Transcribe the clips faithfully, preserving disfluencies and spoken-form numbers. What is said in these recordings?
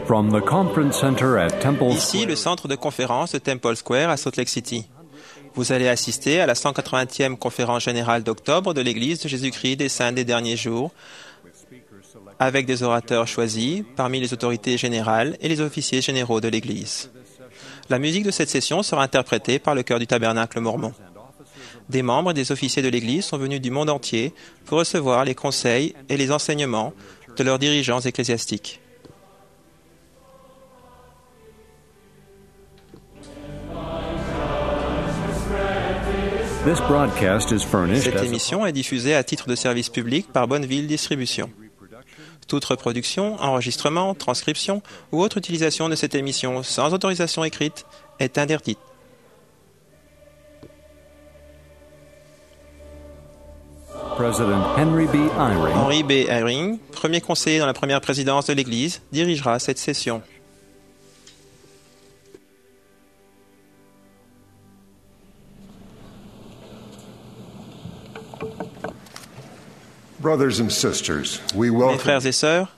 From the conference center at Temple Ici, le centre de conférence de Temple Square à Salt Lake City. Vous allez assister à la cent quatre-vingtième conférence générale d'octobre de l'Église de Jésus-Christ des Saints des Derniers Jours, avec des orateurs choisis parmi les autorités générales et les officiers généraux de l'Église. La musique de cette session sera interprétée par le chœur du Tabernacle mormon. Des membres et des officiers de l'Église sont venus du monde entier pour recevoir les conseils et les enseignements de leurs dirigeants ecclésiastiques. This broadcast is furnished Cette as a- émission est diffusée à titre de service public par Bonneville Distribution. Toute reproduction, enregistrement, transcription ou autre utilisation de cette émission sans autorisation écrite est interdite. President Henry B. Eyring Henry B. Eyring, premier conseiller dans la première présidence de l'Église, dirigera cette session. Brothers and sisters, we Mes welcome frères et sœurs,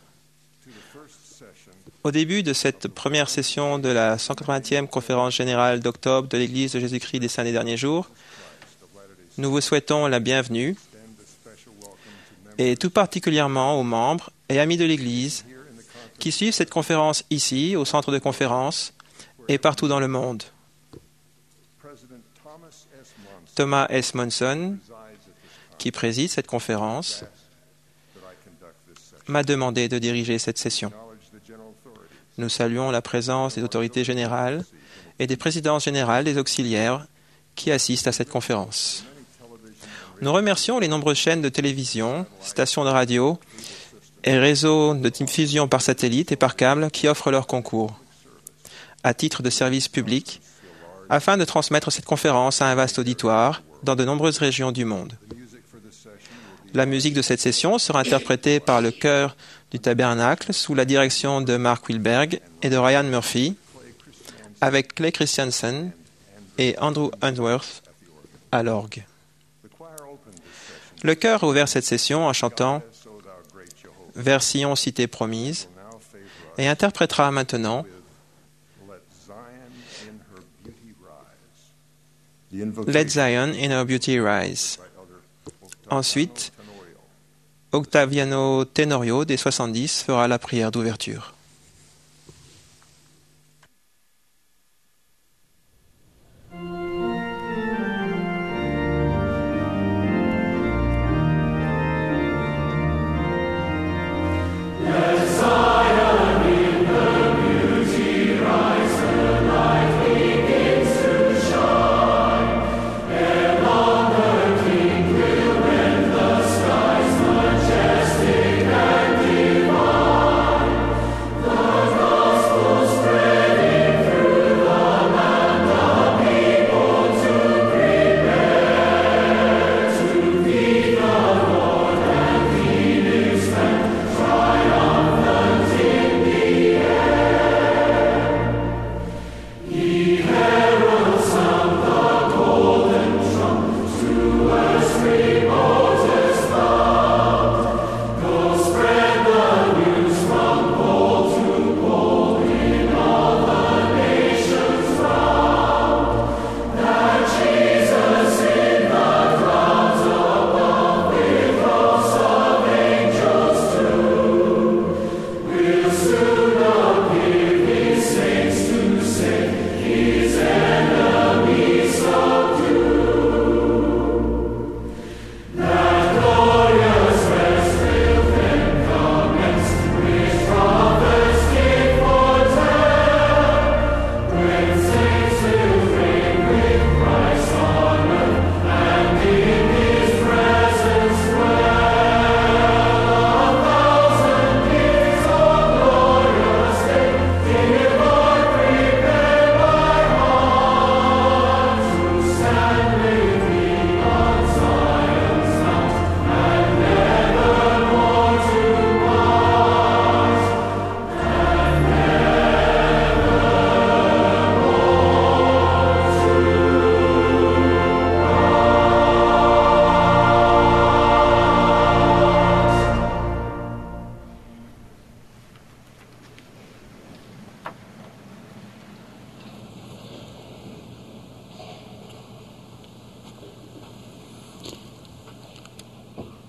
au début de cette première session de la cent quatre-vingtième conférence générale d'octobre de l'Église de Jésus-Christ des Saints des Derniers Jours, nous vous souhaitons la bienvenue et tout particulièrement aux membres et amis de l'Église qui suivent cette conférence ici, au centre de conférence et partout dans le monde. Thomas S. Monson, qui préside cette conférence, m'a demandé de diriger cette session. Nous saluons la présence des autorités générales et des présidences générales des auxiliaires qui assistent à cette conférence. Nous remercions les nombreuses chaînes de télévision, stations de radio et réseaux de diffusion par satellite et par câble qui offrent leur concours à titre de service public afin de transmettre cette conférence à un vaste auditoire dans de nombreuses régions du monde. La musique de cette session sera interprétée par le chœur du Tabernacle sous la direction de Mark Wilberg et de Ryan Murphy, avec Clay Christensen et Andrew Unsworth à l'orgue. Le chœur a ouvert cette session en chantant « Vers Sion, cité promise » et interprétera maintenant « Let Zion in her beauty rise ». Ensuite, Octaviano Tenorio des soixante-dix fera la prière d'ouverture.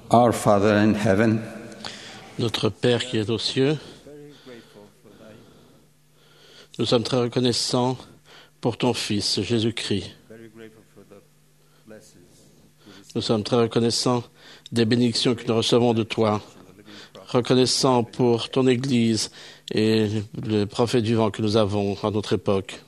Our Father in heaven, Notre Père qui est aux cieux, nous sommes très reconnaissants pour ton Fils, Jésus-Christ. Nous sommes très reconnaissants des bénédictions que nous recevons de toi, reconnaissants pour ton Église et le prophète vivant que nous avons à notre époque.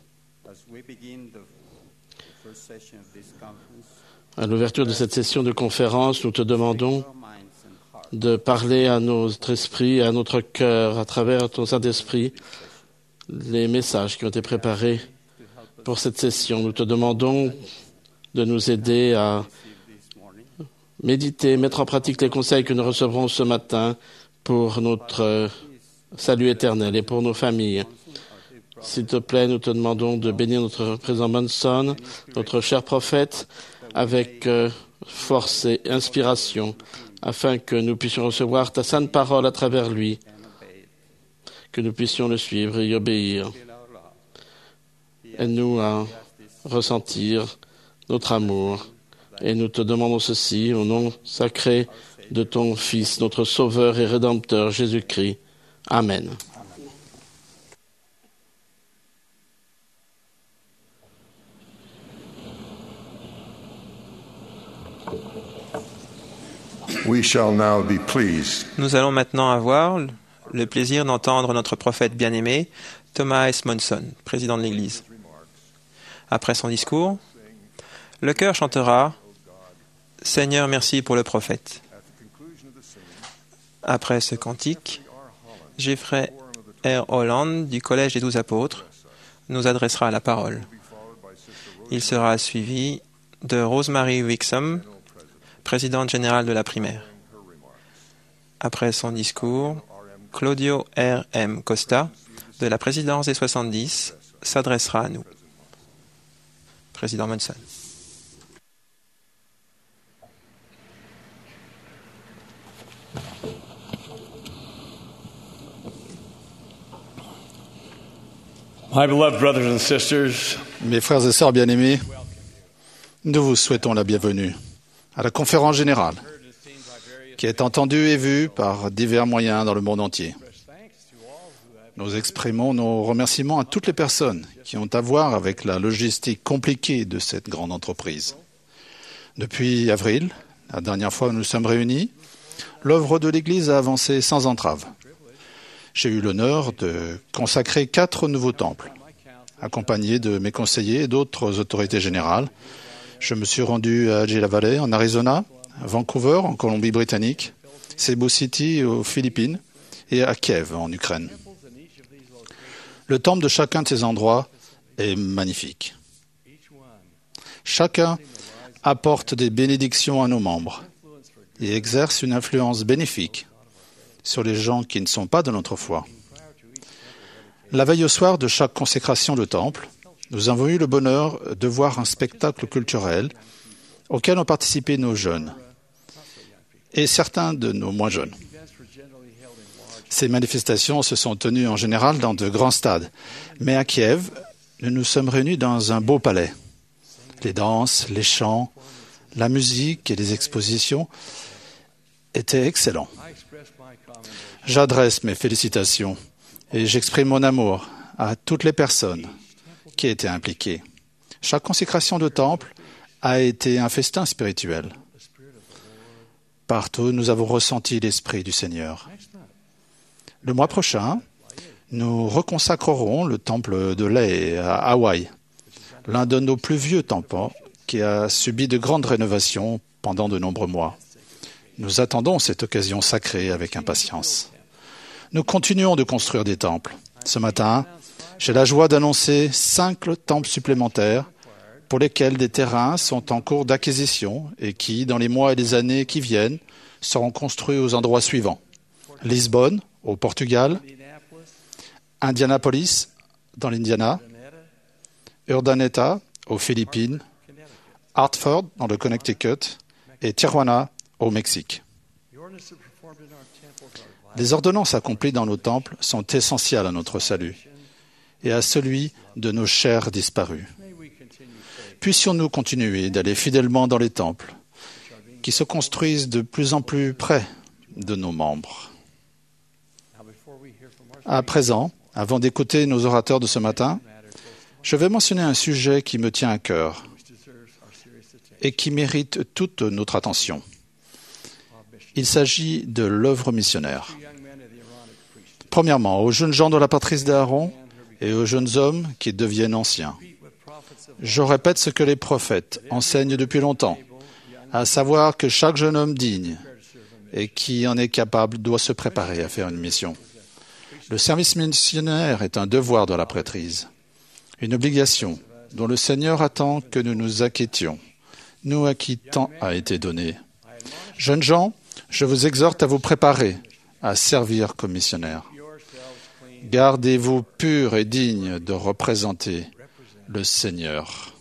À l'ouverture de cette session de conférence, nous te demandons de parler à notre esprit, à notre cœur, à travers ton Saint-Esprit, les messages qui ont été préparés pour cette session. Nous te demandons de nous aider à méditer, mettre en pratique les conseils que nous recevrons ce matin pour notre salut éternel et pour nos familles. S'il te plaît, nous te demandons de bénir notre président Monson, notre cher prophète, avec euh, force et inspiration, afin que nous puissions recevoir ta sainte parole à travers lui, que nous puissions le suivre et y obéir. Aide-nous à ressentir notre amour. Et nous te demandons ceci au nom sacré de ton Fils, notre Sauveur et Rédempteur, Jésus-Christ. Amen. We shall now be pleased Nous allons maintenant avoir le plaisir d'entendre notre prophète bien-aimé, Thomas S. Monson, président de l'Église. Après son discours, le chœur chantera « Seigneur, merci pour le prophète ». Après ce cantique, Jeffrey R. Holland du Collège des Douze Apôtres nous adressera la parole. Il sera suivi de Rosemary Wixom, présidente générale de la primaire. Après son discours, Claudio R. M. Costa, de la présidence des soixante-dix, s'adressera à nous. Président Monson. My beloved brothers and sisters, Mes frères et sœurs bien-aimés, nous vous souhaitons la bienvenue à la conférence générale qui est entendue et vue par divers moyens dans le monde entier. Nous exprimons nos remerciements à toutes les personnes qui ont à voir avec la logistique compliquée de cette grande entreprise. Depuis avril, la dernière fois où nous nous sommes réunis, l'œuvre de l'Église a avancé sans entrave. J'ai eu l'honneur de consacrer quatre nouveaux temples, accompagné de mes conseillers et d'autres autorités générales. Je me suis rendu à Gila Valley, en Arizona, à Vancouver, en Colombie-Britannique, Cebu City, aux Philippines, et à Kiev, en Ukraine. Le temple de chacun de ces endroits est magnifique. Chacun apporte des bénédictions à nos membres et exerce une influence bénéfique sur les gens qui ne sont pas de notre foi. La veille au soir de chaque consécration de temple, nous avons eu le bonheur de voir un spectacle culturel auquel ont participé nos jeunes et certains de nos moins jeunes. Ces manifestations se sont tenues en général dans de grands stades, mais à Kiev, nous nous sommes réunis dans un beau palais. Les danses, les chants, la musique et les expositions étaient excellents. J'adresse mes félicitations et j'exprime mon amour à toutes les personnes qui étaient impliquées. Chaque consécration de temple a été un festin spirituel. Partout, nous avons ressenti l'Esprit du Seigneur. Le mois prochain, nous reconsacrerons le temple de Leh à Hawaï, l'un de nos plus vieux temples qui a subi de grandes rénovations pendant de nombreux mois. Nous attendons cette occasion sacrée avec impatience. Nous continuons de construire des temples. Ce matin, j'ai la joie d'annoncer cinq temples supplémentaires pour lesquels des terrains sont en cours d'acquisition et qui, dans les mois et les années qui viennent, seront construits aux endroits suivants. Lisbonne, au Portugal, Indianapolis, dans l'Indiana, Urdaneta, aux Philippines, Hartford, dans le Connecticut, et Tijuana, au Mexique. Les ordonnances accomplies dans nos temples sont essentielles à notre salut et à celui de nos chers disparus. Puissions-nous continuer d'aller fidèlement dans les temples qui se construisent de plus en plus près de nos membres. À présent, avant d'écouter nos orateurs de ce matin, je vais mentionner un sujet qui me tient à cœur et qui mérite toute notre attention. Il s'agit de l'œuvre missionnaire. Premièrement, aux jeunes gens de la patrie d'Aaron et aux jeunes hommes qui deviennent anciens. Je répète ce que les prophètes enseignent depuis longtemps, à savoir que chaque jeune homme digne et qui en est capable doit se préparer à faire une mission. Le service missionnaire est un devoir de la prêtrise, une obligation dont le Seigneur attend que nous nous acquittions, nous à qui tant a été donné. Jeunes gens, je vous exhorte à vous préparer à servir comme missionnaire. Gardez-vous purs et dignes de représenter le Seigneur.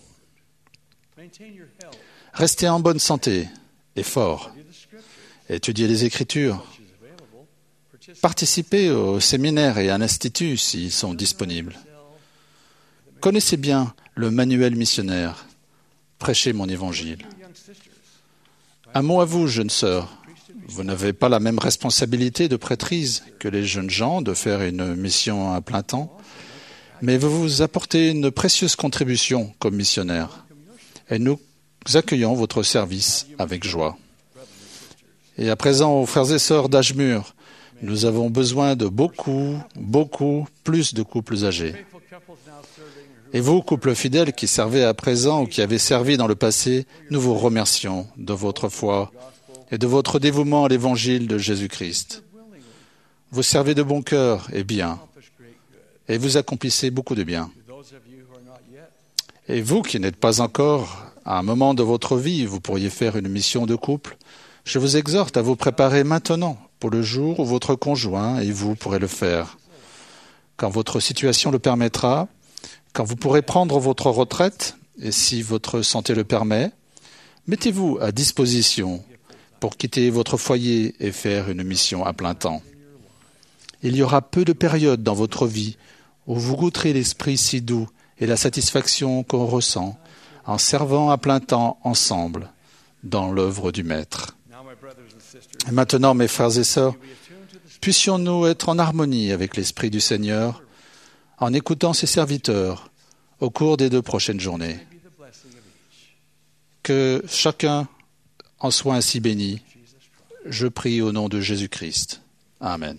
Restez en bonne santé et fort. Étudiez les Écritures. Participez aux séminaires et à l'institut s'ils sont disponibles. Connaissez bien le manuel missionnaire. Prêchez mon évangile. Un mot à vous, jeunes sœurs. Vous n'avez pas la même responsabilité de prêtrise que les jeunes gens de faire une mission à plein temps, mais vous vous apportez une précieuse contribution comme missionnaire. Et nous accueillons votre service avec joie. Et à présent, aux frères et sœurs d'âge mûr, nous avons besoin de beaucoup, beaucoup plus de couples âgés. Et vous, couples fidèles qui servez à présent ou qui avez servi dans le passé, nous vous remercions de votre foi et de votre dévouement à l'évangile de Jésus-Christ. Vous servez de bon cœur et bien, et vous accomplissez beaucoup de bien. Et vous qui n'êtes pas encore à un moment de votre vie, vous pourriez faire une mission de couple, je vous exhorte à vous préparer maintenant pour le jour où votre conjoint et vous pourrez le faire. Quand votre situation le permettra, quand vous pourrez prendre votre retraite, et si votre santé le permet, mettez-vous à disposition pour quitter votre foyer et faire une mission à plein temps. Il y aura peu de périodes dans votre vie où vous goûterez l'esprit si doux et la satisfaction qu'on ressent en servant à plein temps ensemble dans l'œuvre du Maître. Et maintenant, mes frères et sœurs, puissions-nous être en harmonie avec l'Esprit du Seigneur en écoutant ses serviteurs au cours des deux prochaines journées. Que chacun en soit ainsi béni. Je prie au nom de Jésus-Christ. Amen.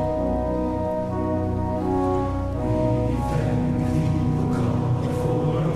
For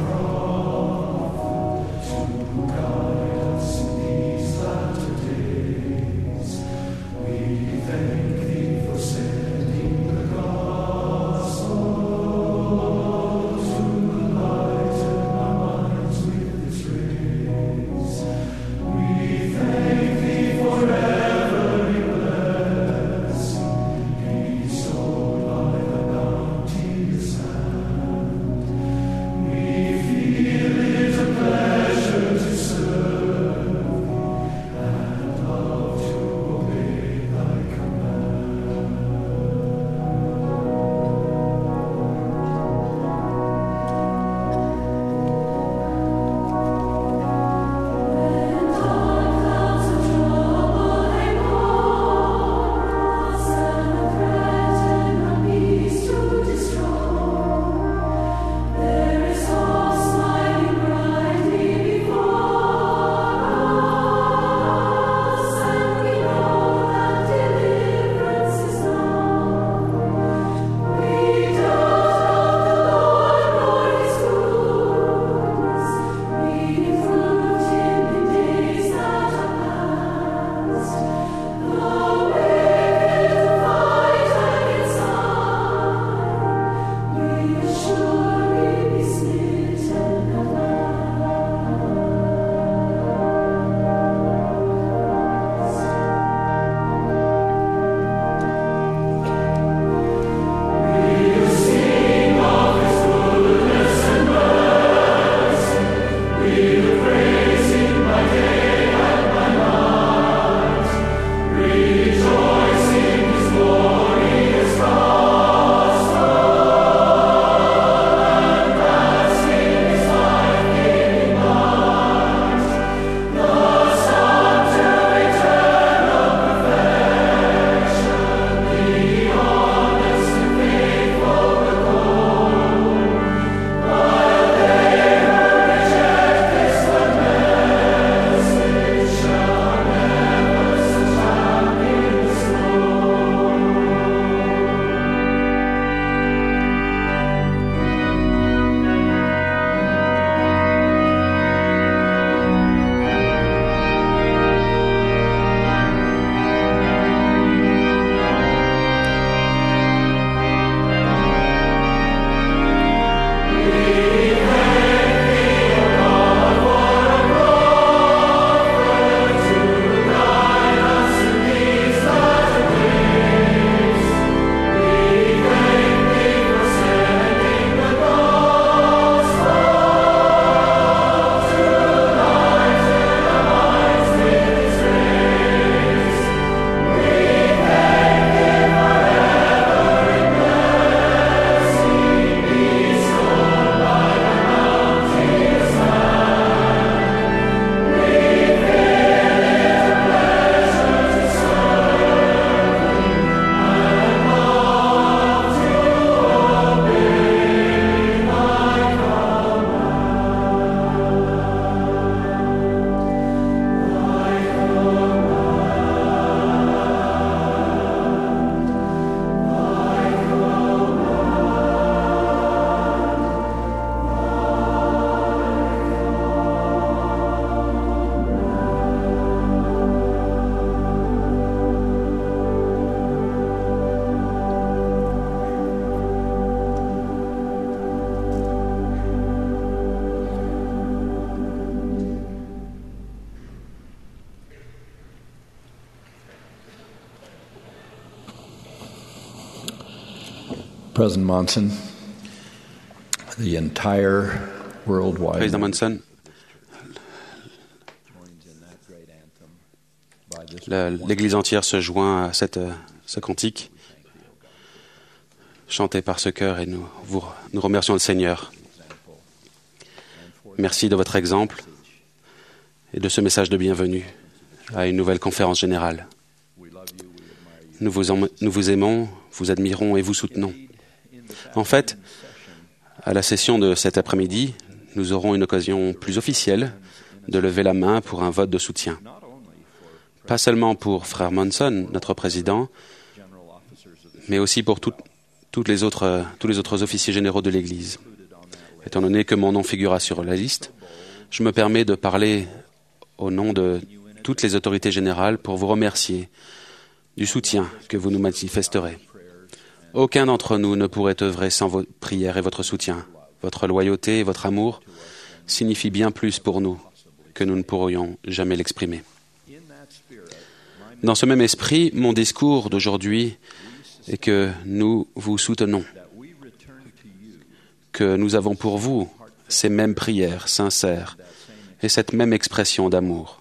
President Monson, the entire worldwide Président Monson, la- l'Église entière se joint à cette, euh, ce cantique chanté par ce chœur et nous, vous, nous remercions le Seigneur. Merci de votre exemple et de ce message de bienvenue à une nouvelle conférence générale. Nous vous, en- nous vous aimons, vous admirons et vous soutenons. En fait, à la session de cet après-midi, nous aurons une occasion plus officielle de lever la main pour un vote de soutien. Pas seulement pour Frère Monson, notre président, mais aussi pour tout- toutes les autres, tous les autres officiers généraux de l'Église. Étant donné que mon nom figura sur la liste, je me permets de parler au nom de toutes les autorités générales pour vous remercier du soutien que vous nous manifesterez. Aucun d'entre nous ne pourrait œuvrer sans vos prières et votre soutien. Votre loyauté et votre amour signifient bien plus pour nous que nous ne pourrions jamais l'exprimer. Dans ce même esprit, mon discours d'aujourd'hui est que nous vous soutenons, que nous avons pour vous ces mêmes prières sincères et cette même expression d'amour.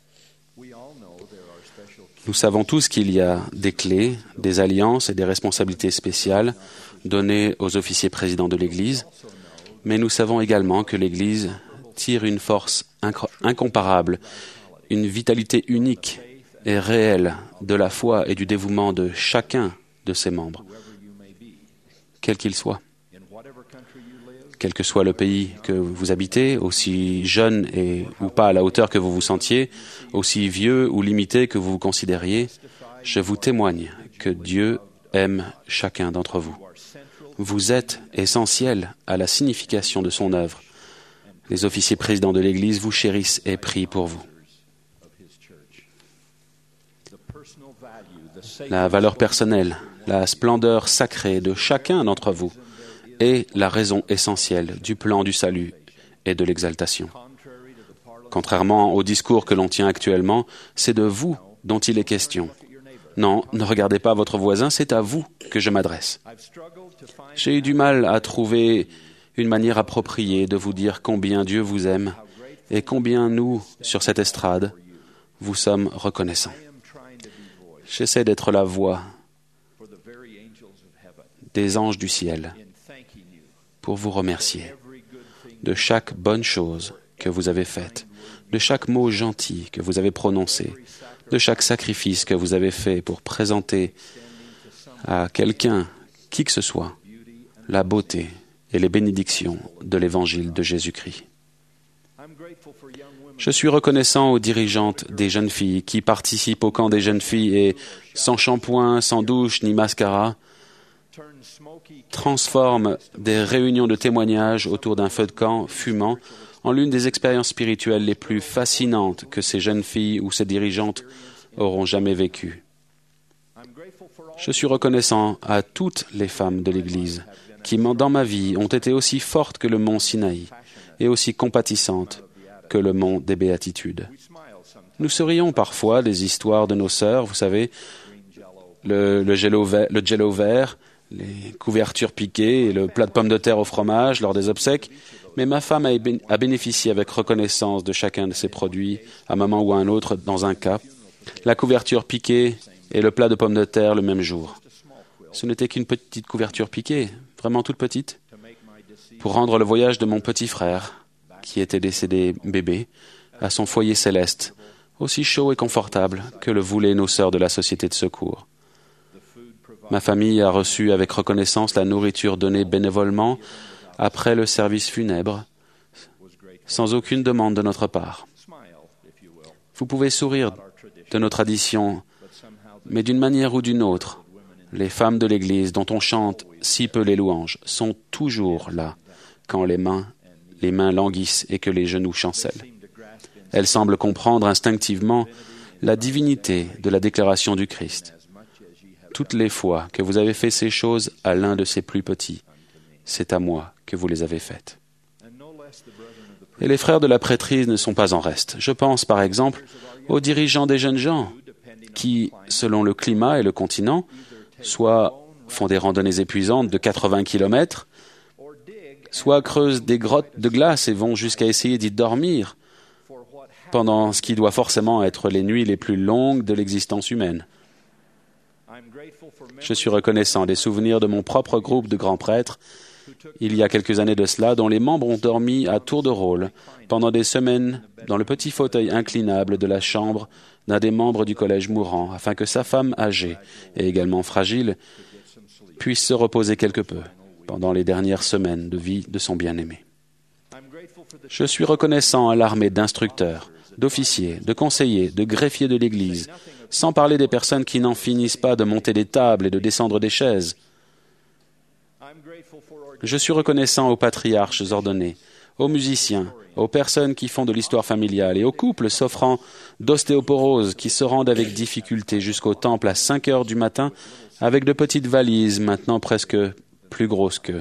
Nous savons tous qu'il y a des clés, des alliances et des responsabilités spéciales données aux officiers présidents de l'Église, mais nous savons également que l'Église tire une force incro- incomparable, une vitalité unique et réelle de la foi et du dévouement de chacun de ses membres, quel qu'il soit. Quel que soit le pays que vous habitez, aussi jeune et ou pas à la hauteur que vous vous sentiez, aussi vieux ou limité que vous vous considériez, je vous témoigne que Dieu aime chacun d'entre vous. Vous êtes essentiel à la signification de son œuvre. Les officiers présidents de l'Église vous chérissent et prient pour vous. La valeur personnelle, la splendeur sacrée de chacun d'entre vous est la raison essentielle du plan du salut et de l'exaltation. Contrairement au discours que l'on tient actuellement, c'est de vous dont il est question. Non, ne regardez pas votre voisin, c'est à vous que je m'adresse. J'ai eu du mal à trouver une manière appropriée de vous dire combien Dieu vous aime et combien nous, sur cette estrade, vous sommes reconnaissants. J'essaie d'être la voix des anges du ciel pour vous remercier de chaque bonne chose que vous avez faite, de chaque mot gentil que vous avez prononcé, de chaque sacrifice que vous avez fait pour présenter à quelqu'un, qui que ce soit, la beauté et les bénédictions de l'Évangile de Jésus-Christ. Je suis reconnaissant aux dirigeantes des jeunes filles qui participent au camp des jeunes filles et, sans shampoing, sans douche ni mascara, transforment des réunions de témoignages autour d'un feu de camp fumant en l'une des expériences spirituelles les plus fascinantes que ces jeunes filles ou ces dirigeantes auront jamais vécues. Je suis reconnaissant à toutes les femmes de l'Église qui, dans ma vie, ont été aussi fortes que le mont Sinaï et aussi compatissantes que le mont des Béatitudes. Nous sourions parfois des histoires de nos sœurs, vous savez, le, le, jello vert, le jello vert, les couvertures piquées et le plat de pommes de terre au fromage lors des obsèques, mais ma femme a, bé- a bénéficié avec reconnaissance de chacun de ces produits, à un moment ou à un autre, dans un cas, la couverture piquée et le plat de pommes de terre le même jour. Ce n'était qu'une petite couverture piquée, vraiment toute petite, pour rendre le voyage de mon petit frère, qui était décédé bébé, à son foyer céleste, aussi chaud et confortable que le voulaient nos sœurs de la Société de secours. Ma famille a reçu avec reconnaissance la nourriture donnée bénévolement après le service funèbre, sans aucune demande de notre part. Vous pouvez sourire de nos traditions, mais d'une manière ou d'une autre, les femmes de l'Église dont on chante si peu les louanges sont toujours là quand les mains, les mains languissent et que les genoux chancellent. Elles semblent comprendre instinctivement la divinité de la déclaration du Christ. Toutes les fois que vous avez fait ces choses à l'un de ces plus petits, c'est à moi que vous les avez faites. Et les frères de la prêtrise ne sont pas en reste. Je pense, par exemple, aux dirigeants des jeunes gens qui, selon le climat et le continent, soit font des randonnées épuisantes de quatre-vingts kilomètres, soit creusent des grottes de glace et vont jusqu'à essayer d'y dormir pendant ce qui doit forcément être les nuits les plus longues de l'existence humaine. Je suis reconnaissant des souvenirs de mon propre groupe de grands prêtres, il y a quelques années de cela, dont les membres ont dormi à tour de rôle pendant des semaines dans le petit fauteuil inclinable de la chambre d'un des membres du collège mourant, afin que sa femme âgée et également fragile puisse se reposer quelque peu pendant les dernières semaines de vie de son bien-aimé. Je suis reconnaissant à l'armée d'instructeurs, d'officiers, de conseillers, de greffiers de l'Église, sans parler des personnes qui n'en finissent pas de monter des tables et de descendre des chaises. Je suis reconnaissant aux patriarches ordonnés, aux musiciens, aux personnes qui font de l'histoire familiale et aux couples s'offrant d'ostéoporose qui se rendent avec difficulté jusqu'au temple à cinq heures du matin avec de petites valises maintenant presque plus grosses qu'eux.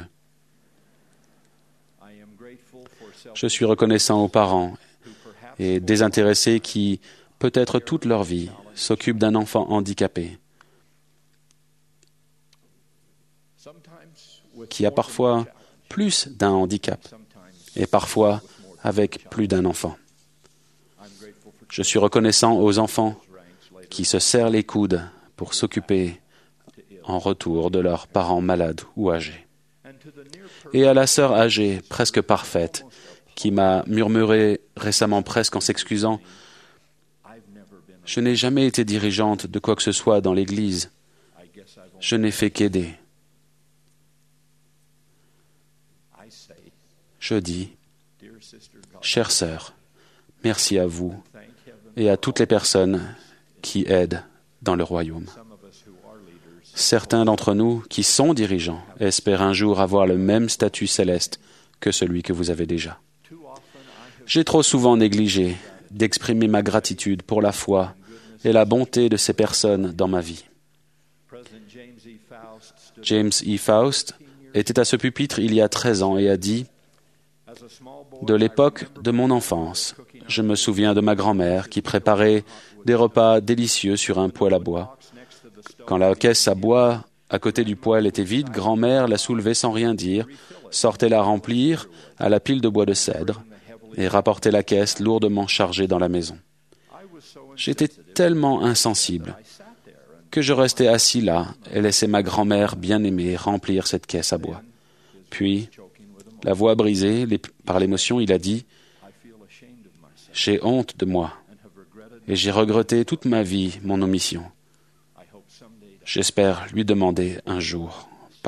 Je suis reconnaissant aux parents et désintéressés qui, peut-être toute leur vie, s'occupent d'un enfant handicapé, qui a parfois plus d'un handicap et parfois avec plus d'un enfant. Je suis reconnaissant aux enfants qui se serrent les coudes pour s'occuper en retour de leurs parents malades ou âgés. Et à la sœur âgée, presque parfaite, qui m'a murmuré récemment presque en s'excusant « Je n'ai jamais été dirigeante de quoi que ce soit dans l'Église. Je n'ai fait qu'aider. » Je dis « Chère sœur, merci à vous et à toutes les personnes qui aident dans le royaume. Certains d'entre nous qui sont dirigeants espèrent un jour avoir le même statut céleste que celui que vous avez déjà. J'ai trop souvent négligé d'exprimer ma gratitude pour la foi et la bonté de ces personnes dans ma vie. James E. Faust était à ce pupitre il y a treize ans et a dit « De l'époque de mon enfance, je me souviens de ma grand-mère qui préparait des repas délicieux sur un poêle à bois. Quand la caisse à bois à côté du poêle était vide, grand-mère la soulevait sans rien dire, sortait la remplir à la pile de bois de cèdre et rapportait la caisse lourdement chargée dans la maison. J'étais tellement insensible que je restais assis là et laissais ma grand-mère bien-aimée remplir cette caisse à bois. Puis, la voix brisée par l'émotion, il a dit « J'ai honte de moi et j'ai regretté toute ma vie mon omission. J'espère lui demander un jour pardon. »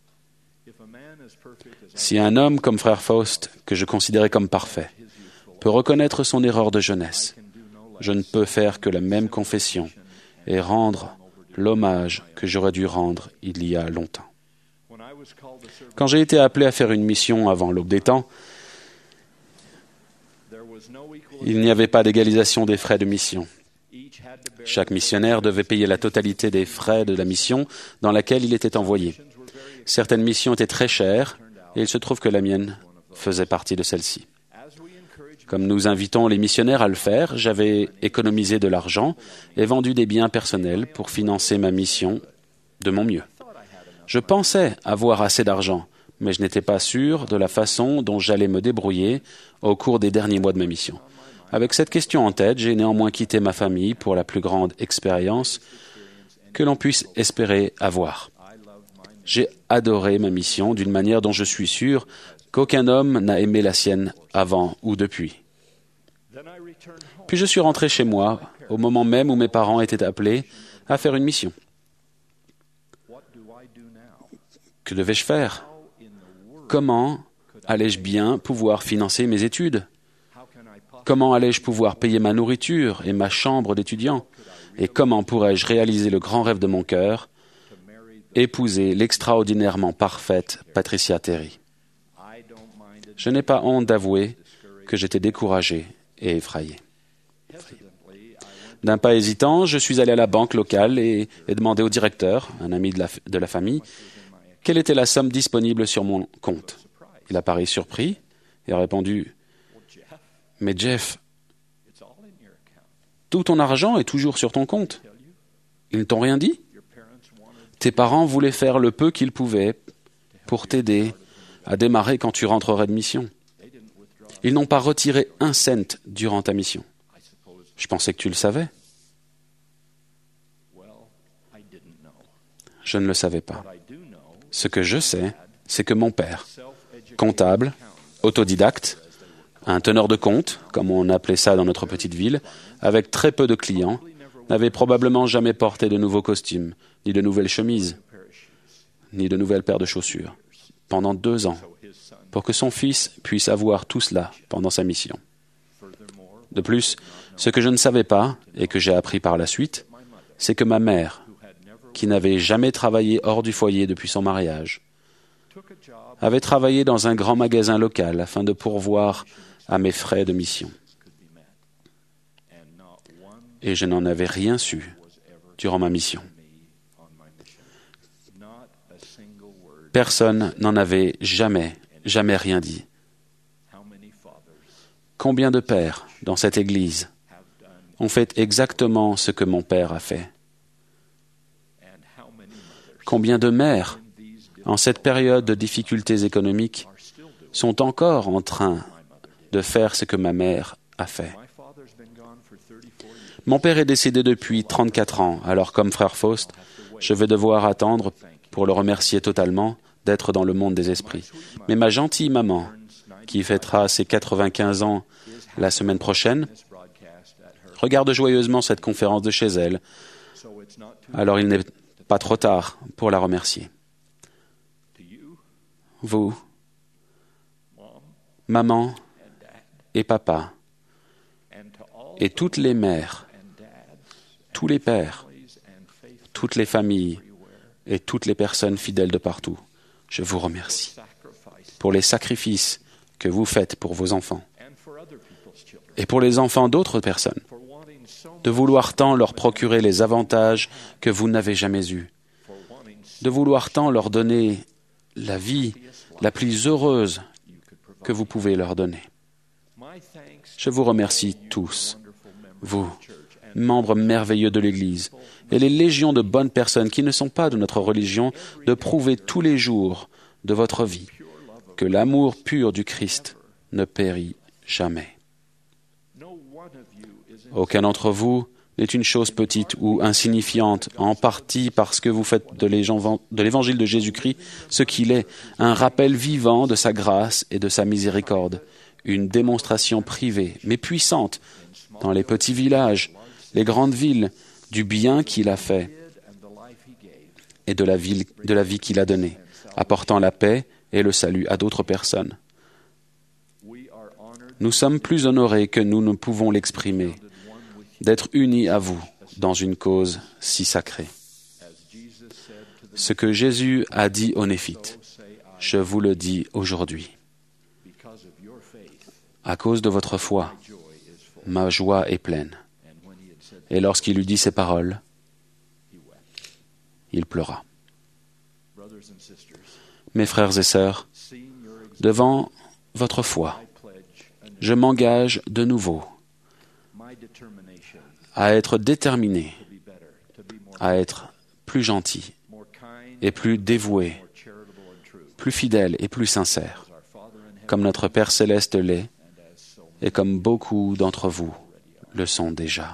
Si un homme comme frère Faust, que je considérais comme parfait, peut reconnaître son erreur de jeunesse, je ne peux faire que la même confession et rendre l'hommage que j'aurais dû rendre il y a longtemps. Quand j'ai été appelé à faire une mission avant l'aube des temps, il n'y avait pas d'égalisation des frais de mission. Chaque missionnaire devait payer la totalité des frais de la mission dans laquelle il était envoyé. Certaines missions étaient très chères, et il se trouve que la mienne faisait partie de celle-ci. Comme nous invitons les missionnaires à le faire, j'avais économisé de l'argent et vendu des biens personnels pour financer ma mission de mon mieux. Je pensais avoir assez d'argent, mais je n'étais pas sûr de la façon dont j'allais me débrouiller au cours des derniers mois de ma mission. Avec cette question en tête, j'ai néanmoins quitté ma famille pour la plus grande expérience que l'on puisse espérer avoir. J'ai adoré ma mission d'une manière dont je suis sûr qu'aucun homme n'a aimé la sienne avant ou depuis. Puis je suis rentré chez moi au moment même où mes parents étaient appelés à faire une mission. Que devais-je faire? Comment allais-je bien pouvoir financer mes études? Comment allais-je pouvoir payer ma nourriture et ma chambre d'étudiant? Et comment pourrais-je réaliser le grand rêve de mon cœur, épouser l'extraordinairement parfaite Patricia Terry? Je n'ai pas honte d'avouer que j'étais découragé et effrayé. D'un pas hésitant, je suis allé à la banque locale et, et demandé au directeur, un ami de la, de la famille, quelle était la somme disponible sur mon compte. Il a paru surpris et a répondu « Mais Jeff, tout ton argent est toujours sur ton compte. Ils ne t'ont rien dit? Tes parents voulaient faire le peu qu'ils pouvaient pour t'aider à démarrer quand tu rentrerais de mission. Ils n'ont pas retiré un cent durant ta mission. Je pensais que tu le savais. Je ne le savais pas. Ce que je sais, c'est que mon père, comptable, autodidacte, un teneur de compte, comme on appelait ça dans notre petite ville, avec très peu de clients, n'avait probablement jamais porté de nouveaux costumes, ni de nouvelles chemises, ni de nouvelles paires de chaussures, pendant deux ans, pour que son fils puisse avoir tout cela pendant sa mission. De plus, ce que je ne savais pas, et que j'ai appris par la suite, c'est que ma mère, qui n'avait jamais travaillé hors du foyer depuis son mariage, avait travaillé dans un grand magasin local afin de pourvoir à mes frais de mission. Et je n'en avais rien su durant ma mission. Personne n'en avait jamais, jamais rien dit. Combien de pères dans cette Église ont fait exactement ce que mon père a fait? Combien de mères, en cette période de difficultés économiques, sont encore en train de faire ce que ma mère a fait? Mon père est décédé depuis trente-quatre ans, alors comme frère Faust, je vais devoir attendre, pour le remercier totalement, d'être dans le monde des esprits. Mais ma gentille maman, qui fêtera ses quatre-vingt-quinze ans la semaine prochaine, regarde joyeusement cette conférence de chez elle, alors il n'est pas trop tard pour la remercier. Vous, maman et papa, et toutes les mères, tous les pères, toutes les familles et toutes les personnes fidèles de partout, je vous remercie pour les sacrifices que vous faites pour vos enfants et pour les enfants d'autres personnes, de vouloir tant leur procurer les avantages que vous n'avez jamais eus, de vouloir tant leur donner la vie la plus heureuse que vous pouvez leur donner. Je vous remercie tous, vous, membres merveilleux de l'Église, et les légions de bonnes personnes qui ne sont pas de notre religion, de prouver tous les jours de votre vie que l'amour pur du Christ ne périt jamais. Aucun d'entre vous n'est une chose petite ou insignifiante, en partie parce que vous faites de l'Évangile de Jésus-Christ ce qu'il est, un rappel vivant de sa grâce et de sa miséricorde, une démonstration privée, mais puissante, dans les petits villages, les grandes villes, du bien qu'il a fait et de la vie, de la vie qu'il a donnée, apportant la paix et le salut à d'autres personnes. Nous sommes plus honorés que nous ne pouvons l'exprimer, d'être unis à vous dans une cause si sacrée. Ce que Jésus a dit aux Néphites, je vous le dis aujourd'hui. À cause de votre foi, ma joie est pleine. Et lorsqu'il eut dit ces paroles, il pleura. Mes frères et sœurs, devant votre foi, je m'engage de nouveau à être déterminé, à être plus gentil et plus dévoué, plus fidèle et plus sincère, comme notre Père céleste l'est et comme beaucoup d'entre vous le sont déjà.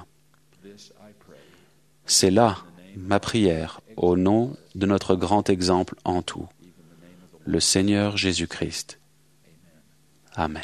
C'est là ma prière au nom de notre grand exemple en tout, le Seigneur Jésus-Christ. Amen.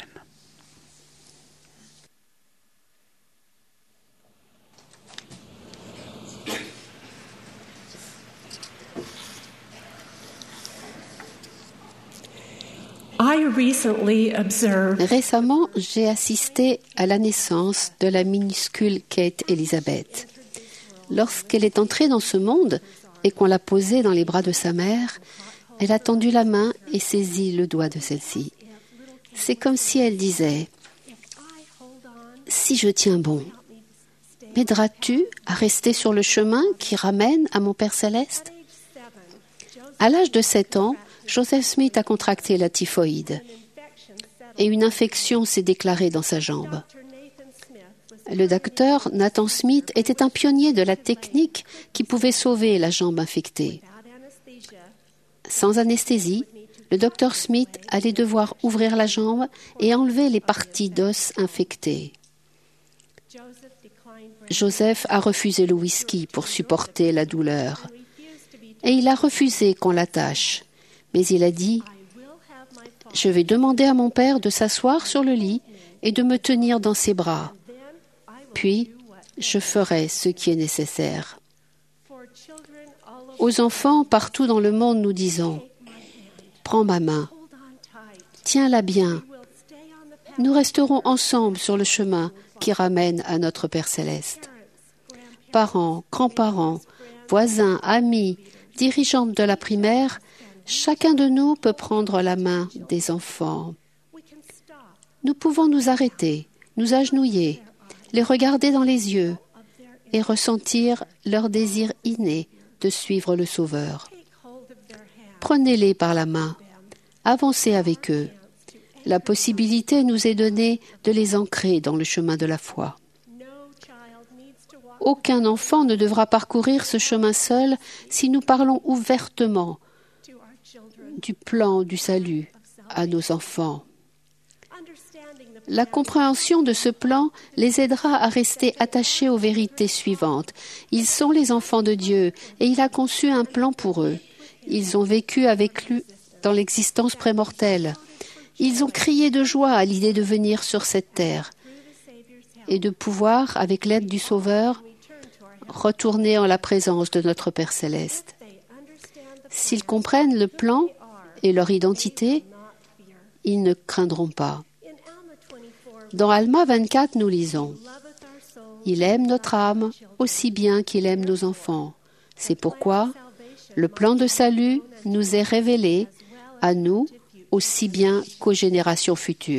Récemment, j'ai assisté à la naissance de la minuscule Kate Elizabeth. Lorsqu'elle est entrée dans ce monde et qu'on l'a posée dans les bras de sa mère, elle a tendu la main et saisi le doigt de celle-ci. C'est comme si elle disait « Si je tiens bon, m'aideras-tu à rester sur le chemin qui ramène à mon Père céleste ?» À l'âge de sept ans, Joseph Smith a contracté la typhoïde et une infection s'est déclarée dans sa jambe. Le docteur Nathan Smith était un pionnier de la technique qui pouvait sauver la jambe infectée. Sans anesthésie, le docteur Smith allait devoir ouvrir la jambe et enlever les parties d'os infectées. Joseph a refusé le whisky pour supporter la douleur. Et il a refusé qu'on l'attache. Mais il a dit, « Je vais demander à mon père de s'asseoir sur le lit et de me tenir dans ses bras. Puis, je ferai ce qui est nécessaire. » Aux enfants partout dans le monde, nous disons, « Prends ma main, tiens-la bien. Nous resterons ensemble sur le chemin qui ramène à notre Père céleste. » Parents, grands-parents, voisins, amis, dirigeantes de la primaire, chacun de nous peut prendre la main des enfants. Nous pouvons nous arrêter, nous agenouiller, les regarder dans les yeux et ressentir leur désir inné de suivre le Sauveur. Prenez-les par la main, avancez avec eux. La possibilité nous est donnée de les ancrer dans le chemin de la foi. Aucun enfant ne devra parcourir ce chemin seul si nous parlons ouvertement du plan du salut à nos enfants. La compréhension de ce plan les aidera à rester attachés aux vérités suivantes. Ils sont les enfants de Dieu et il a conçu un plan pour eux. Ils ont vécu avec lui dans l'existence prémortelle. Ils ont crié de joie à l'idée de venir sur cette terre et de pouvoir, avec l'aide du Sauveur, retourner en la présence de notre Père céleste. S'ils comprennent le plan et leur identité, ils ne craindront pas. Dans Alma vingt-quatre, nous lisons « Il aime notre âme aussi bien qu'il aime nos enfants. C'est pourquoi le plan de salut nous est révélé à nous aussi bien qu'aux générations futures. »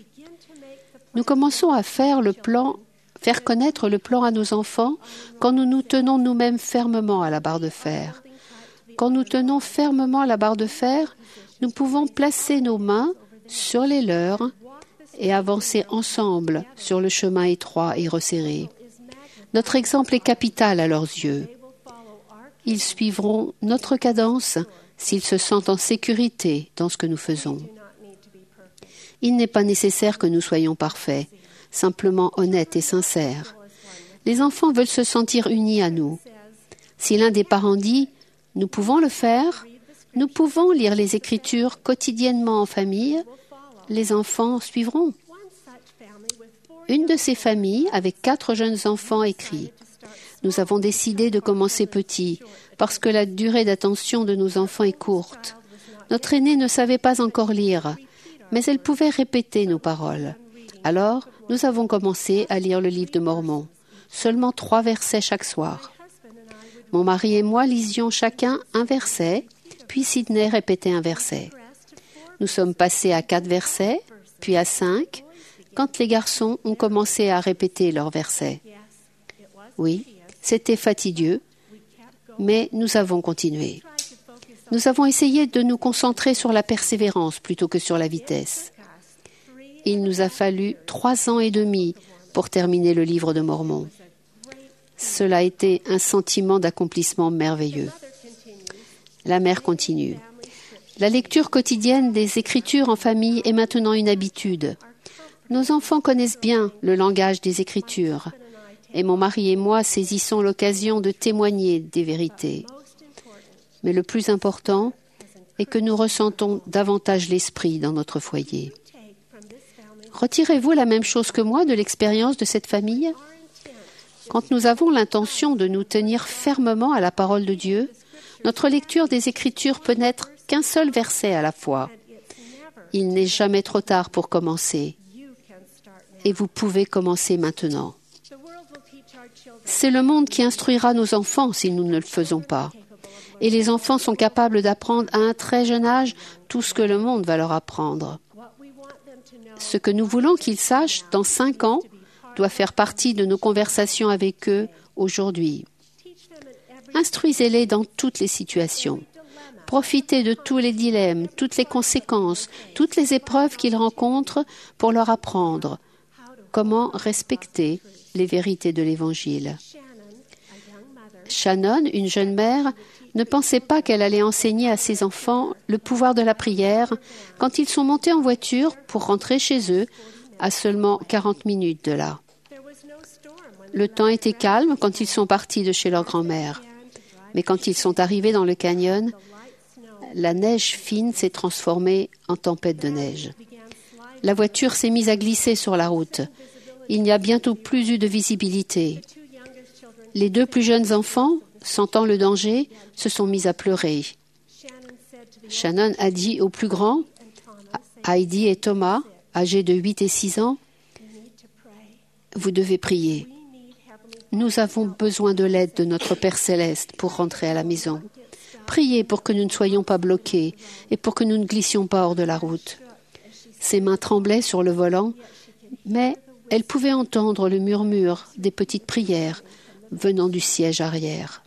Nous commençons à faire le plan, faire connaître le plan à nos enfants quand nous nous tenons nous-mêmes fermement à la barre de fer. Quand nous tenons fermement à la barre de fer, nous pouvons placer nos mains sur les leurs et avancer ensemble sur le chemin étroit et resserré. Notre exemple est capital à leurs yeux. Ils suivront notre cadence s'ils se sentent en sécurité dans ce que nous faisons. Il n'est pas nécessaire que nous soyons parfaits, simplement honnêtes et sincères. Les enfants veulent se sentir unis à nous. Si l'un des parents dit « Nous pouvons le faire », nous pouvons lire les Écritures quotidiennement en famille, les enfants suivront. Une de ces familles, avec quatre jeunes enfants, écrit « Nous avons décidé de commencer petit, parce que la durée d'attention de nos enfants est courte. Notre aînée ne savait pas encore lire, mais elle pouvait répéter nos paroles. Alors, nous avons commencé à lire le livre de Mormon, seulement trois versets chaque soir. Mon mari et moi lisions chacun un verset, puis Sidney répétait un verset. Nous sommes passés à quatre versets, puis à cinq, quand les garçons ont commencé à répéter leurs versets. Oui, c'était fastidieux, mais nous avons continué. Nous avons essayé de nous concentrer sur la persévérance plutôt que sur la vitesse. Il nous a fallu trois ans et demi pour terminer le livre de Mormon. Cela a été un sentiment d'accomplissement merveilleux. La mère continue. La lecture quotidienne des Écritures en famille est maintenant une habitude. Nos enfants connaissent bien le langage des Écritures, et mon mari et moi saisissons l'occasion de témoigner des vérités. Mais le plus important est que nous ressentons davantage l'esprit dans notre foyer. Retirez-vous la même chose que moi de l'expérience de cette famille? Quand nous avons l'intention de nous tenir fermement à la parole de Dieu, notre lecture des Écritures peut n'être qu'un seul verset à la fois. Il n'est jamais trop tard pour commencer. Et vous pouvez commencer maintenant. C'est le monde qui instruira nos enfants si nous ne le faisons pas. Et les enfants sont capables d'apprendre à un très jeune âge tout ce que le monde va leur apprendre. Ce que nous voulons qu'ils sachent dans cinq ans doit faire partie de nos conversations avec eux aujourd'hui. Instruisez-les dans toutes les situations. Profitez de tous les dilemmes, toutes les conséquences, toutes les épreuves qu'ils rencontrent pour leur apprendre comment respecter les vérités de l'Évangile. Shannon, une jeune mère, ne pensait pas qu'elle allait enseigner à ses enfants le pouvoir de la prière quand ils sont montés en voiture pour rentrer chez eux à seulement quarante minutes de là. Le temps était calme quand ils sont partis de chez leur grand-mère. Mais quand ils sont arrivés dans le canyon, la neige fine s'est transformée en tempête de neige. La voiture s'est mise à glisser sur la route. Il n'y a bientôt plus eu de visibilité. Les deux plus jeunes enfants, sentant le danger, se sont mis à pleurer. Shannon a dit aux plus grands, Heidi et Thomas, âgés de huit et six ans, « Vous devez prier. Nous avons besoin de l'aide de notre Père Céleste pour rentrer à la maison. Priez pour que nous ne soyons pas bloqués et pour que nous ne glissions pas hors de la route. » Ses mains tremblaient sur le volant, mais elle pouvait entendre le murmure des petites prières venant du siège arrière.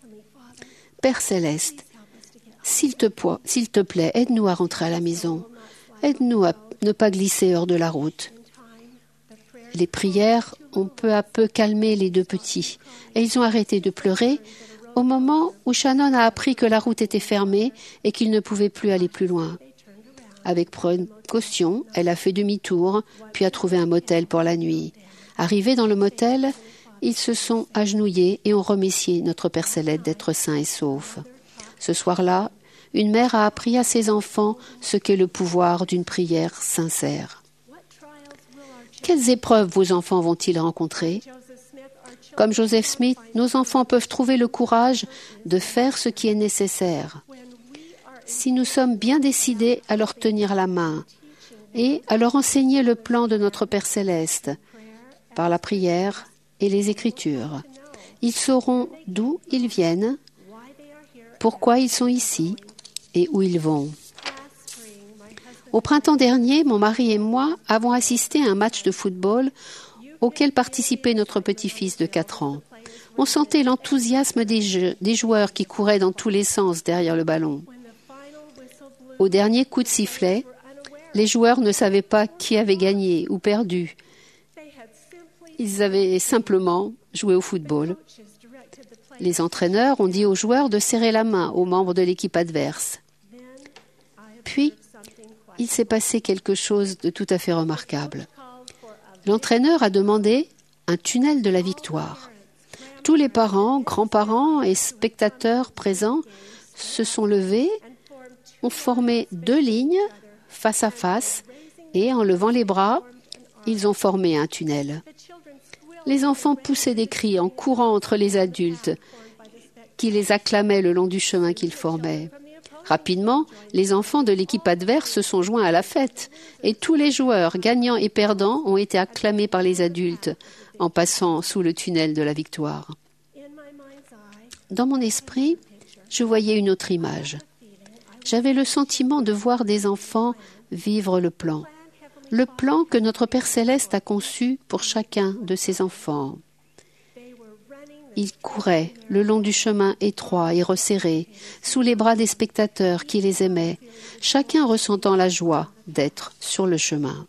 « Père Céleste, s'il te, po- s'il te plaît, aide-nous à rentrer à la maison. Aide-nous à ne pas glisser hors de la route. » Les prières ont peu à peu calmé les deux petits et ils ont arrêté de pleurer au moment où Shannon a appris que la route était fermée et qu'ils ne pouvaient plus aller plus loin. Avec précaution, elle a fait demi-tour, puis a trouvé un motel pour la nuit. Arrivés dans le motel, ils se sont agenouillés et ont remercié notre Père Céleste d'être sain et sauf. Ce soir-là, une mère a appris à ses enfants ce qu'est le pouvoir d'une prière sincère. Quelles épreuves vos enfants vont-ils rencontrer ? Comme Joseph Smith, nos enfants peuvent trouver le courage de faire ce qui est nécessaire. Si nous sommes bien décidés à leur tenir la main et à leur enseigner le plan de notre Père Céleste par la prière et les Écritures, ils sauront d'où ils viennent, pourquoi ils sont ici et où ils vont. Au printemps dernier, mon mari et moi avons assisté à un match de football auquel participait notre petit-fils de quatre ans. On sentait l'enthousiasme des, jeux, des joueurs qui couraient dans tous les sens derrière le ballon. Au dernier coup de sifflet, les joueurs ne savaient pas qui avait gagné ou perdu. Ils avaient simplement joué au football. Les entraîneurs ont dit aux joueurs de serrer la main aux membres de l'équipe adverse. Puis, il s'est passé quelque chose de tout à fait remarquable. L'entraîneur a demandé un tunnel de la victoire. Tous les parents, grands-parents et spectateurs présents se sont levés, ont formé deux lignes face à face et, en levant les bras, ils ont formé un tunnel. Les enfants poussaient des cris en courant entre les adultes qui les acclamaient le long du chemin qu'ils formaient. Rapidement, les enfants de l'équipe adverse se sont joints à la fête et tous les joueurs, gagnants et perdants, ont été acclamés par les adultes en passant sous le tunnel de la victoire. Dans mon esprit, je voyais une autre image. J'avais le sentiment de voir des enfants vivre le plan. Le plan que notre Père Céleste a conçu pour chacun de ses enfants. Ils couraient le long du chemin étroit et resserré, sous les bras des spectateurs qui les aimaient, chacun ressentant la joie d'être sur le chemin.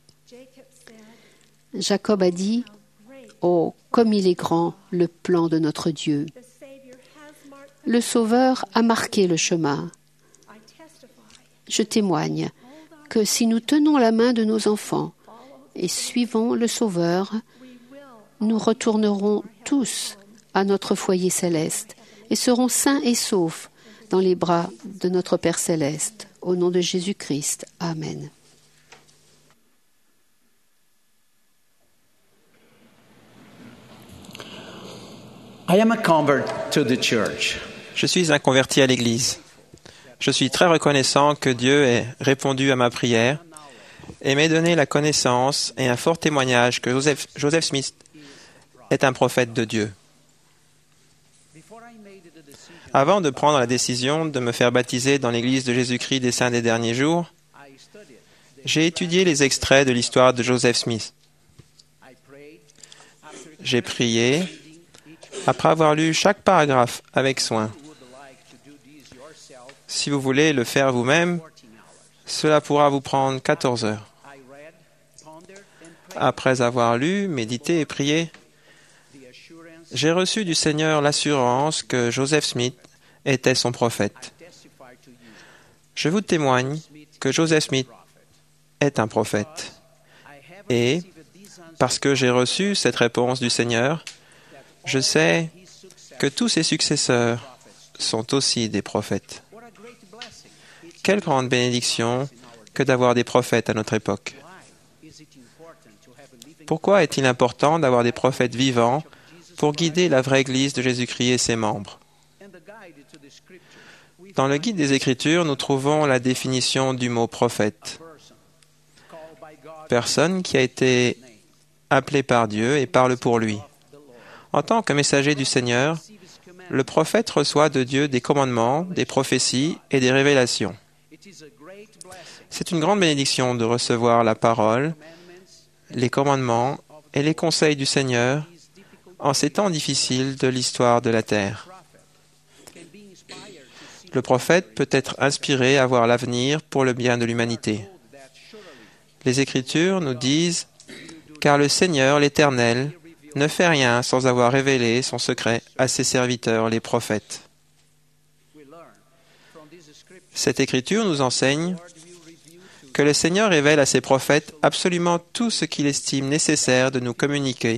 Jacob a dit « Oh, comme il est grand, le plan de notre Dieu !» Le Sauveur a marqué le chemin. Je témoigne que si nous tenons la main de nos enfants et suivons le Sauveur, nous retournerons tous à notre foyer céleste et serons sains et saufs dans les bras de notre Père Céleste. Au nom de Jésus-Christ. Amen. I am a convert to the church. Je suis un converti à l'Église. Je suis très reconnaissant que Dieu ait répondu à ma prière et m'ait donné la connaissance et un fort témoignage que Joseph, Joseph Smith est un prophète de Dieu. Avant de prendre la décision de me faire baptiser dans l'Église de Jésus-Christ des Saints des Derniers Jours, j'ai étudié les extraits de l'histoire de Joseph Smith. J'ai prié après avoir lu chaque paragraphe avec soin. Si vous voulez le faire vous-même, cela pourra vous prendre quatorze heures. Après avoir lu, médité et prié, j'ai reçu du Seigneur l'assurance que Joseph Smith était son prophète. Je vous témoigne que Joseph Smith est un prophète. Et, parce que j'ai reçu cette réponse du Seigneur, je sais que tous ses successeurs sont aussi des prophètes. Quelle grande bénédiction que d'avoir des prophètes à notre époque. Pourquoi est-il important d'avoir des prophètes vivants pour guider la vraie Église de Jésus-Christ et ses membres? Dans le guide des Écritures, nous trouvons la définition du mot prophète. Personne qui a été appelé par Dieu et parle pour lui. En tant que messager du Seigneur, le prophète reçoit de Dieu des commandements, des prophéties et des révélations. C'est une grande bénédiction de recevoir la parole, les commandements et les conseils du Seigneur en ces temps difficiles de l'histoire de la terre. Le prophète peut être inspiré à voir l'avenir pour le bien de l'humanité. Les Écritures nous disent « Car le Seigneur, l'Éternel, ne fait rien sans avoir révélé son secret à ses serviteurs, les prophètes. » Cette Écriture nous enseigne que le Seigneur révèle à ses prophètes absolument tout ce qu'il estime nécessaire de nous communiquer.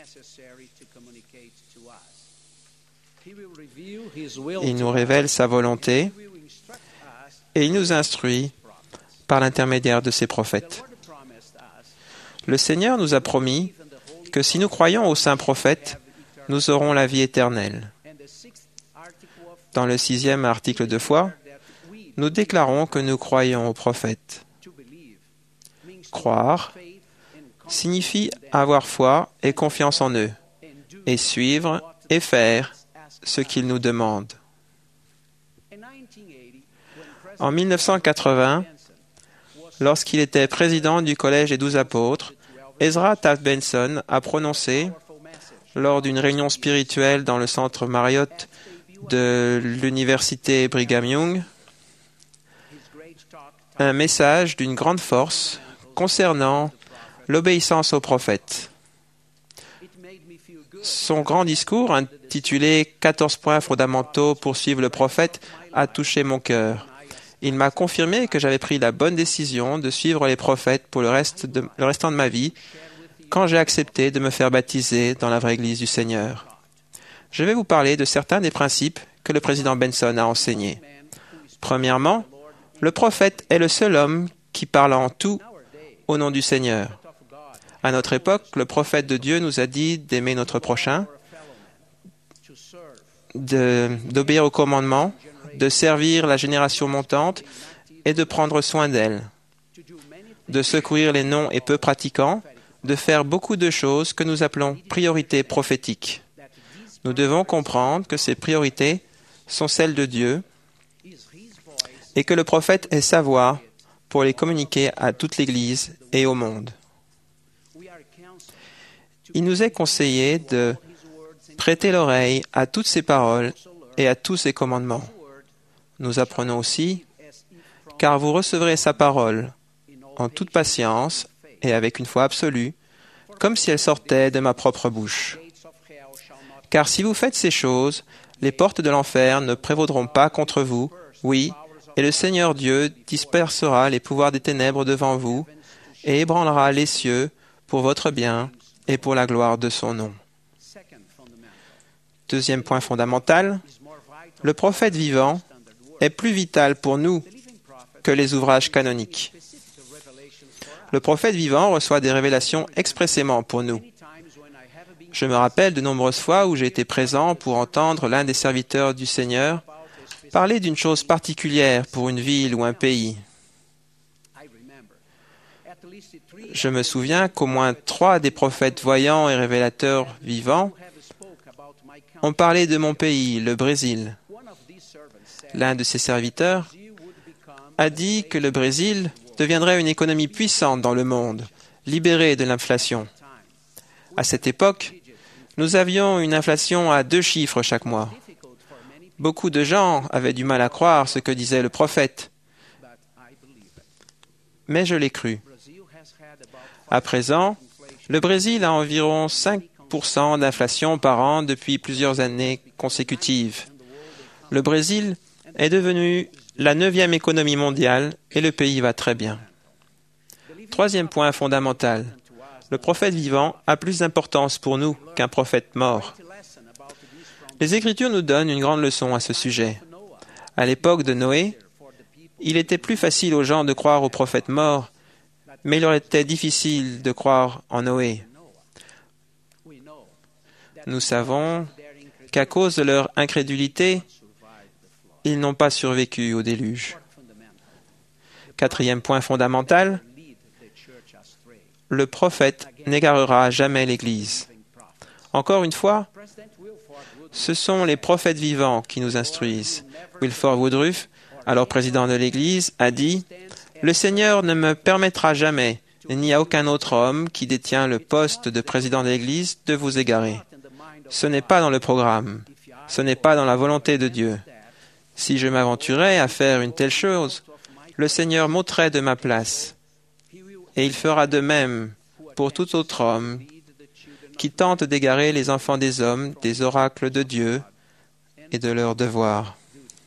Il nous révèle sa volonté et il nous instruit par l'intermédiaire de ses prophètes. Le Seigneur nous a promis que si nous croyons aux saints prophètes, nous aurons la vie éternelle. Dans le sixième article de foi, nous déclarons que nous croyons aux prophètes. Croire signifie avoir foi et confiance en eux, et suivre et faire ce qu'ils nous demandent. En mille neuf cent quatre-vingts, lorsqu'il était président du Collège des douze apôtres, Ezra Taft Benson a prononcé, lors d'une réunion spirituelle dans le centre Marriott de l'université Brigham Young, un message d'une grande force concernant l'obéissance aux prophètes. Son grand discours, intitulé « quatorze points fondamentaux pour suivre le prophète », a touché mon cœur. Il m'a confirmé que j'avais pris la bonne décision de suivre les prophètes pour le, reste de, le restant de ma vie quand j'ai accepté de me faire baptiser dans la vraie Église du Seigneur. Je vais vous parler de certains des principes que le président Benson a enseignés. Premièrement, le prophète est le seul homme qui parle en tout au nom du Seigneur. À notre époque, le prophète de Dieu nous a dit d'aimer notre prochain, de, d'obéir aux commandements, de servir la génération montante et de prendre soin d'elle, de secourir les non et peu pratiquants, de faire beaucoup de choses que nous appelons priorités prophétiques. Nous devons comprendre que ces priorités sont celles de Dieu et que le prophète est sa voix pour les communiquer à toute l'Église et au monde. Il nous est conseillé de prêter l'oreille à toutes ses paroles et à tous ses commandements. Nous apprenons aussi, car vous recevrez sa parole en toute patience et avec une foi absolue, comme si elle sortait de ma propre bouche. Car si vous faites ces choses, les portes de l'enfer ne prévaudront pas contre vous, oui, et le Seigneur Dieu dispersera les pouvoirs des ténèbres devant vous et ébranlera les cieux pour votre bien et pour la gloire de son nom. Deuxième point fondamental, le prophète vivant est plus vital pour nous que les ouvrages canoniques. Le prophète vivant reçoit des révélations expressément pour nous. Je me rappelle de nombreuses fois où j'ai été présent pour entendre l'un des serviteurs du Seigneur parler d'une chose particulière pour une ville ou un pays. Je me souviens qu'au moins trois des prophètes voyants et révélateurs vivants ont parlé de mon pays, le Brésil. L'un de ses serviteurs a dit que le Brésil deviendrait une économie puissante dans le monde, libérée de l'inflation. À cette époque, nous avions une inflation à deux chiffres chaque mois. Beaucoup de gens avaient du mal à croire ce que disait le prophète, mais je l'ai cru. À présent, le Brésil a environ cinq pour cent d'inflation par an depuis plusieurs années consécutives. Le Brésil est devenu la neuvième économie mondiale et le pays va très bien. Troisième point fondamental. Le prophète vivant a plus d'importance pour nous qu'un prophète mort. Les Écritures nous donnent une grande leçon à ce sujet. À l'époque de Noé, il était plus facile aux gens de croire au prophète mort, mais il leur était difficile de croire en Noé. Nous savons qu'à cause de leur incrédulité, ils n'ont pas survécu au déluge. Quatrième point fondamental, le prophète n'égarera jamais l'Église. Encore une fois, ce sont les prophètes vivants qui nous instruisent. Wilford Woodruff, alors président de l'Église, a dit « Le Seigneur ne me permettra jamais, ni à aucun autre homme qui détient le poste de président de l'Église, de vous égarer. Ce n'est pas dans le programme, ce n'est pas dans la volonté de Dieu. Si je m'aventurais à faire une telle chose, le Seigneur m'ôterait de ma place. Et il fera de même pour tout autre homme qui tente d'égarer les enfants des hommes des oracles de Dieu et de leurs devoirs. »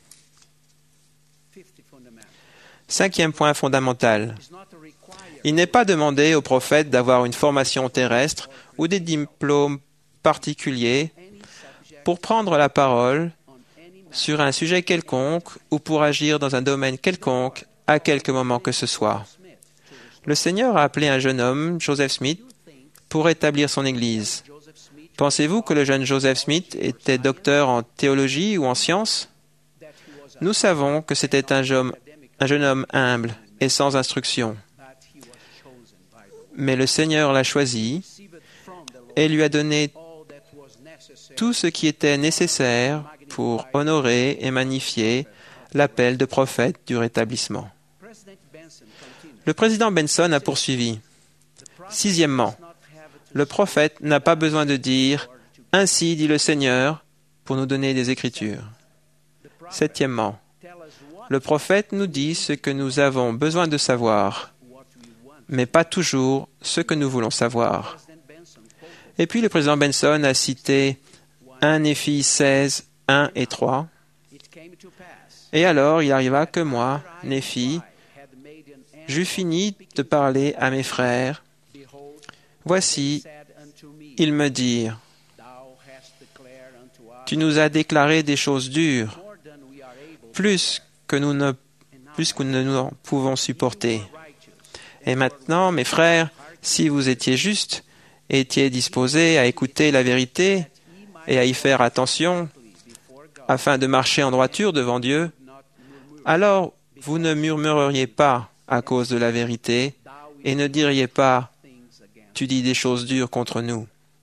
Cinquième point fondamental. Il n'est pas demandé au prophète d'avoir une formation terrestre ou des diplômes particuliers pour prendre la parole sur un sujet quelconque ou pour agir dans un domaine quelconque à quelque moment que ce soit. Le Seigneur a appelé un jeune homme, Joseph Smith, pour établir son Église. Pensez-vous que le jeune Joseph Smith était docteur en théologie ou en sciences? Nous savons que c'était un jeune, un jeune homme humble et sans instruction. Mais le Seigneur l'a choisi et lui a donné tout ce qui était nécessaire pour honorer et magnifier l'appel de prophète du rétablissement. Le président Benson a poursuivi. Sixièmement, le prophète n'a pas besoin de dire « Ainsi dit le Seigneur » pour nous donner des Écritures. Septièmement, le prophète nous dit ce que nous avons besoin de savoir, mais pas toujours ce que nous voulons savoir. Et puis le président Benson a cité un Néphi seize, un et trois. Et alors il arriva que moi, Néphi, j'eus fini de parler à mes frères. Voici, ils me dirent, « Tu nous as déclaré des choses dures, plus que nous ne, plus que nous ne pouvons supporter. Et maintenant, mes frères, si vous étiez justes, étiez disposés à écouter la vérité et à y faire attention, afin de marcher en droiture devant Dieu, alors vous ne murmureriez pas à cause de la vérité et ne diriez pas « Tu dis des choses dures contre nous ».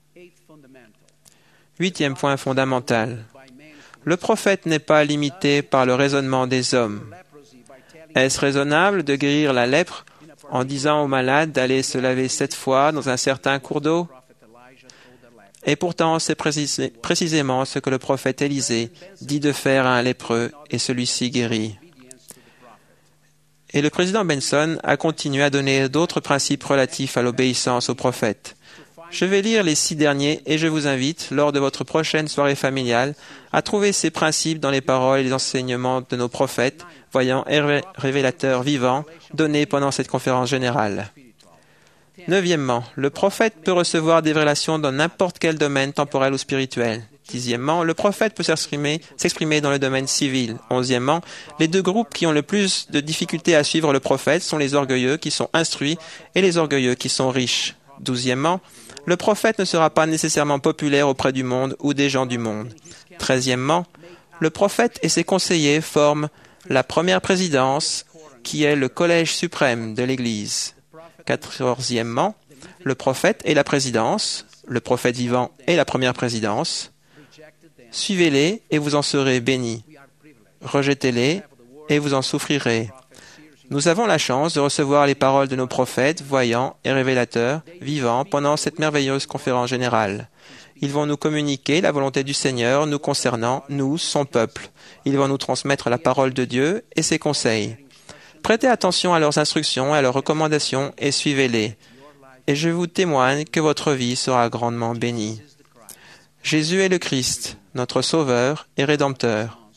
Huitième point fondamental. Le prophète n'est pas limité par le raisonnement des hommes. Est-ce raisonnable de guérir la lèpre en disant aux malades d'aller se laver sept fois dans un certain cours d'eau? Et pourtant, c'est précis- précisément ce que le prophète Élisée dit de faire à un lépreux, et celui-ci guérit. Et le président Benson a continué à donner d'autres principes relatifs à l'obéissance au prophète. Je vais lire les six derniers et je vous invite, lors de votre prochaine soirée familiale, à trouver ces principes dans les paroles et les enseignements de nos prophètes, voyants et révélateurs vivants, donnés pendant cette conférence générale. Neuvièmement, le prophète peut recevoir des révélations dans n'importe quel domaine temporel ou spirituel. Dixièmement, le prophète peut s'exprimer, s'exprimer dans le domaine civil. Onzièmement, les deux groupes qui ont le plus de difficultés à suivre le prophète sont les orgueilleux qui sont instruits et les orgueilleux qui sont riches. Douzièmement, le prophète ne sera pas nécessairement populaire auprès du monde ou des gens du monde. Treizièmement, le prophète et ses conseillers forment la première présidence qui est le collège suprême de l'Église. Quatorzièmement, le prophète et la présidence, le prophète vivant et la première présidence. Suivez-les et vous en serez bénis. Rejetez-les et vous en souffrirez. Nous avons la chance de recevoir les paroles de nos prophètes, voyants et révélateurs, vivants, pendant cette merveilleuse conférence générale. Ils vont nous communiquer la volonté du Seigneur nous concernant, nous, son peuple. Ils vont nous transmettre la parole de Dieu et ses conseils. Prêtez attention à leurs instructions et à leurs recommandations et suivez-les. Et je vous témoigne que votre vie sera grandement bénie. Jésus est le Christ, notre Sauveur et Rédempteur.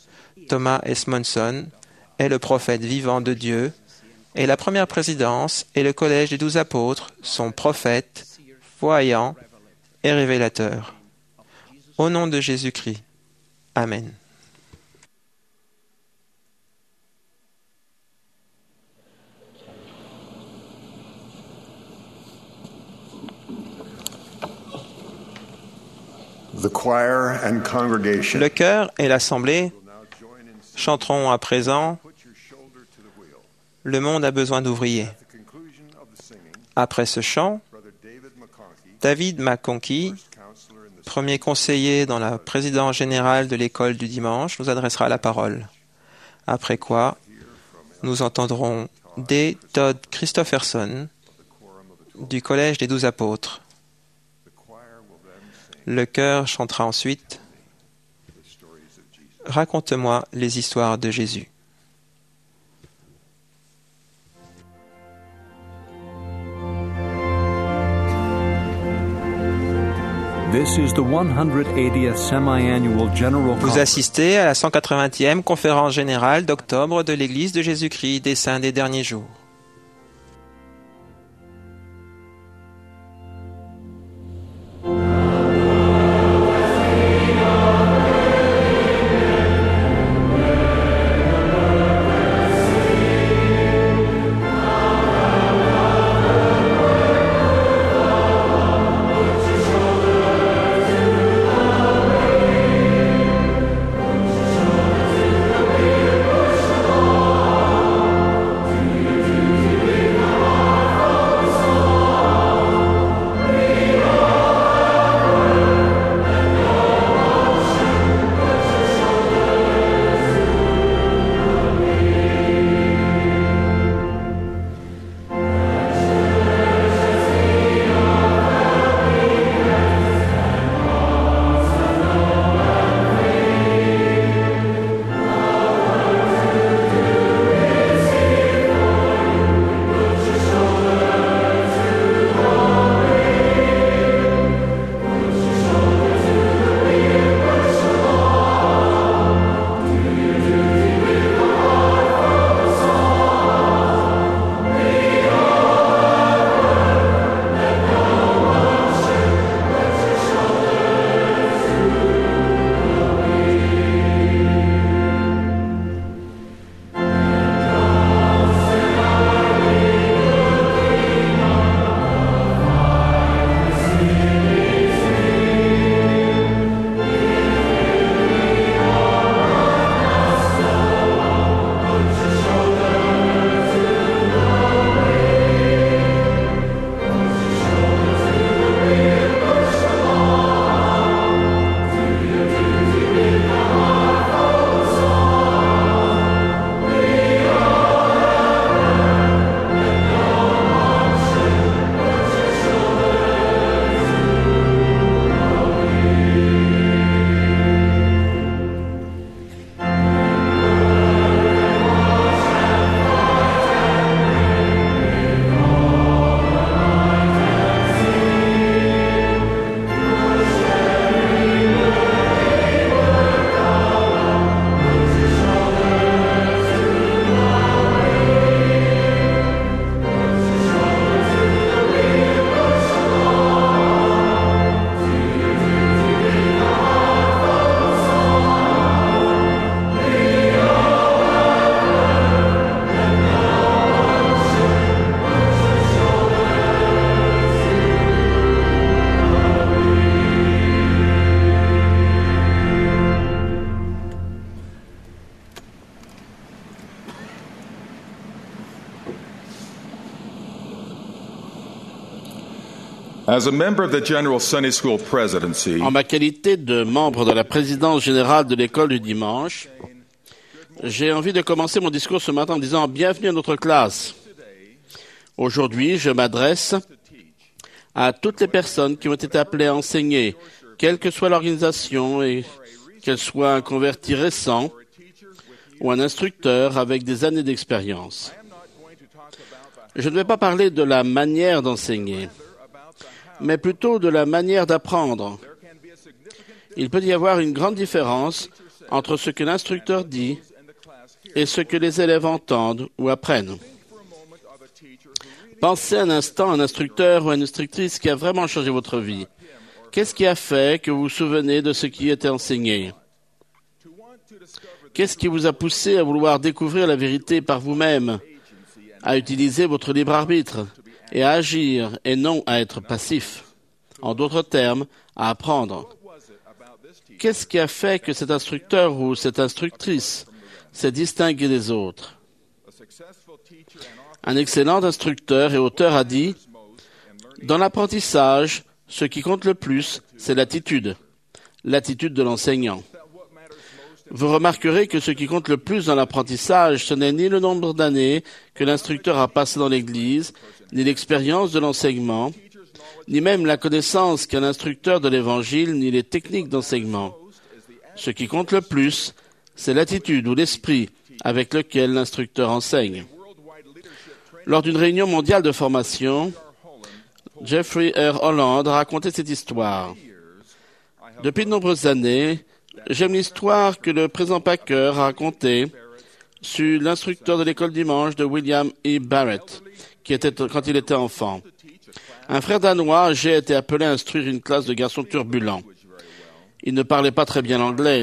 Thomas Esmonson est le prophète vivant de Dieu, et la première présidence et le collège des douze apôtres sont prophètes, voyants et révélateurs. Au nom de Jésus-Christ. Amen. The choir and congregation Le chœur et l'assemblée chanteront à présent « Le monde a besoin d'ouvriers ». Après ce chant, David McConkie, premier conseiller dans la présidence générale de l'école du dimanche, nous adressera la parole. Après quoi, nous entendrons D. Todd Christopherson du Collège des Douze Apôtres. Le chœur chantera ensuite « Raconte-moi les histoires de Jésus ». This is the one hundred eightieth semi-annual General Vous Conference. assistez à la cent quatre-vingtième conférence générale d'octobre de l'Église de Jésus-Christ des Saints des Derniers Jours. As a member of the General Sunday School Presidency, En ma qualité de membre de la présidence générale de l'école du dimanche, j'ai envie de commencer mon discours ce matin en disant « Bienvenue à notre classe ». Aujourd'hui, je m'adresse à toutes les personnes qui ont été appelées à enseigner, quelle que soit l'organisation et qu'elle soit un converti récent ou un instructeur avec des années d'expérience. Je ne vais pas parler de la manière d'enseigner, mais plutôt de la manière d'apprendre. Il peut y avoir une grande différence entre ce que l'instructeur dit et ce que les élèves entendent ou apprennent. Pensez un instant à un instructeur ou à une instructrice qui a vraiment changé votre vie. Qu'est-ce qui a fait que vous vous souvenez de ce qui était enseigné? Qu'est-ce qui vous a poussé à vouloir découvrir la vérité par vous-même, à utiliser votre libre arbitre et à agir et non à être passif? En d'autres termes, à apprendre. Qu'est-ce qui a fait que cet instructeur ou cette instructrice s'est distingué des autres? Un excellent instructeur et auteur a dit « Dans l'apprentissage, ce qui compte le plus, c'est l'attitude, l'attitude de l'enseignant. » Vous remarquerez que ce qui compte le plus dans l'apprentissage, ce n'est ni le nombre d'années que l'instructeur a passé dans l'Église, ni l'expérience de l'enseignement, ni même la connaissance qu'un instructeur de l'Évangile, ni les techniques d'enseignement. Ce qui compte le plus, c'est l'attitude ou l'esprit avec lequel l'instructeur enseigne. Lors d'une réunion mondiale de formation, Jeffrey R. Holland a raconté cette histoire. Depuis de nombreuses années, j'aime l'histoire que le président Packer a racontée sur l'instructeur de l'école dimanche de William E. Barrett, qui était quand il était enfant. Un frère danois âgé a été appelé à instruire une classe de garçons turbulents. Il ne parlait pas très bien l'anglais.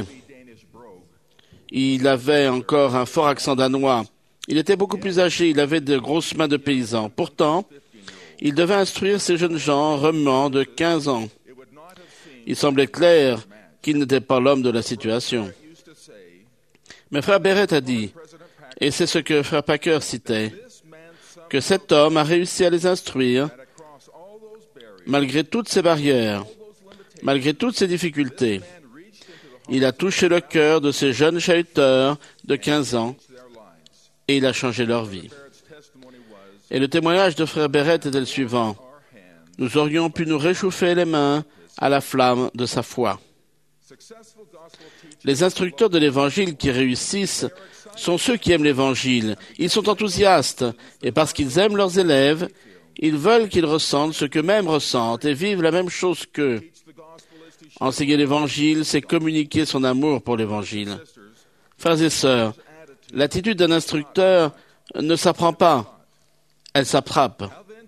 Il avait encore un fort accent danois. Il était beaucoup plus âgé, il avait de grosses mains de paysan. Pourtant, il devait instruire ces jeunes gens remuants de quinze ans. Il semblait clair qu'il n'était pas l'homme de la situation. Mais frère Barrett a dit, et c'est ce que frère Packer citait, que cet homme a réussi à les instruire malgré toutes ces barrières, malgré toutes ces difficultés. Il a touché le cœur de ces jeunes chahuteurs de quinze ans et il a changé leur vie. Et le témoignage de frère Barrett était le suivant. Nous aurions pu nous réchauffer les mains à la flamme de sa foi. Les instructeurs de l'Évangile qui réussissent sont ceux qui aiment l'Évangile. Ils sont enthousiastes et parce qu'ils aiment leurs élèves, ils veulent qu'ils ressentent ce qu'eux-mêmes ressentent et vivent la même chose qu'eux. Enseigner l'Évangile, c'est communiquer son amour pour l'Évangile. Frères et sœurs, l'attitude d'un instructeur ne s'apprend pas, elle s'apprape.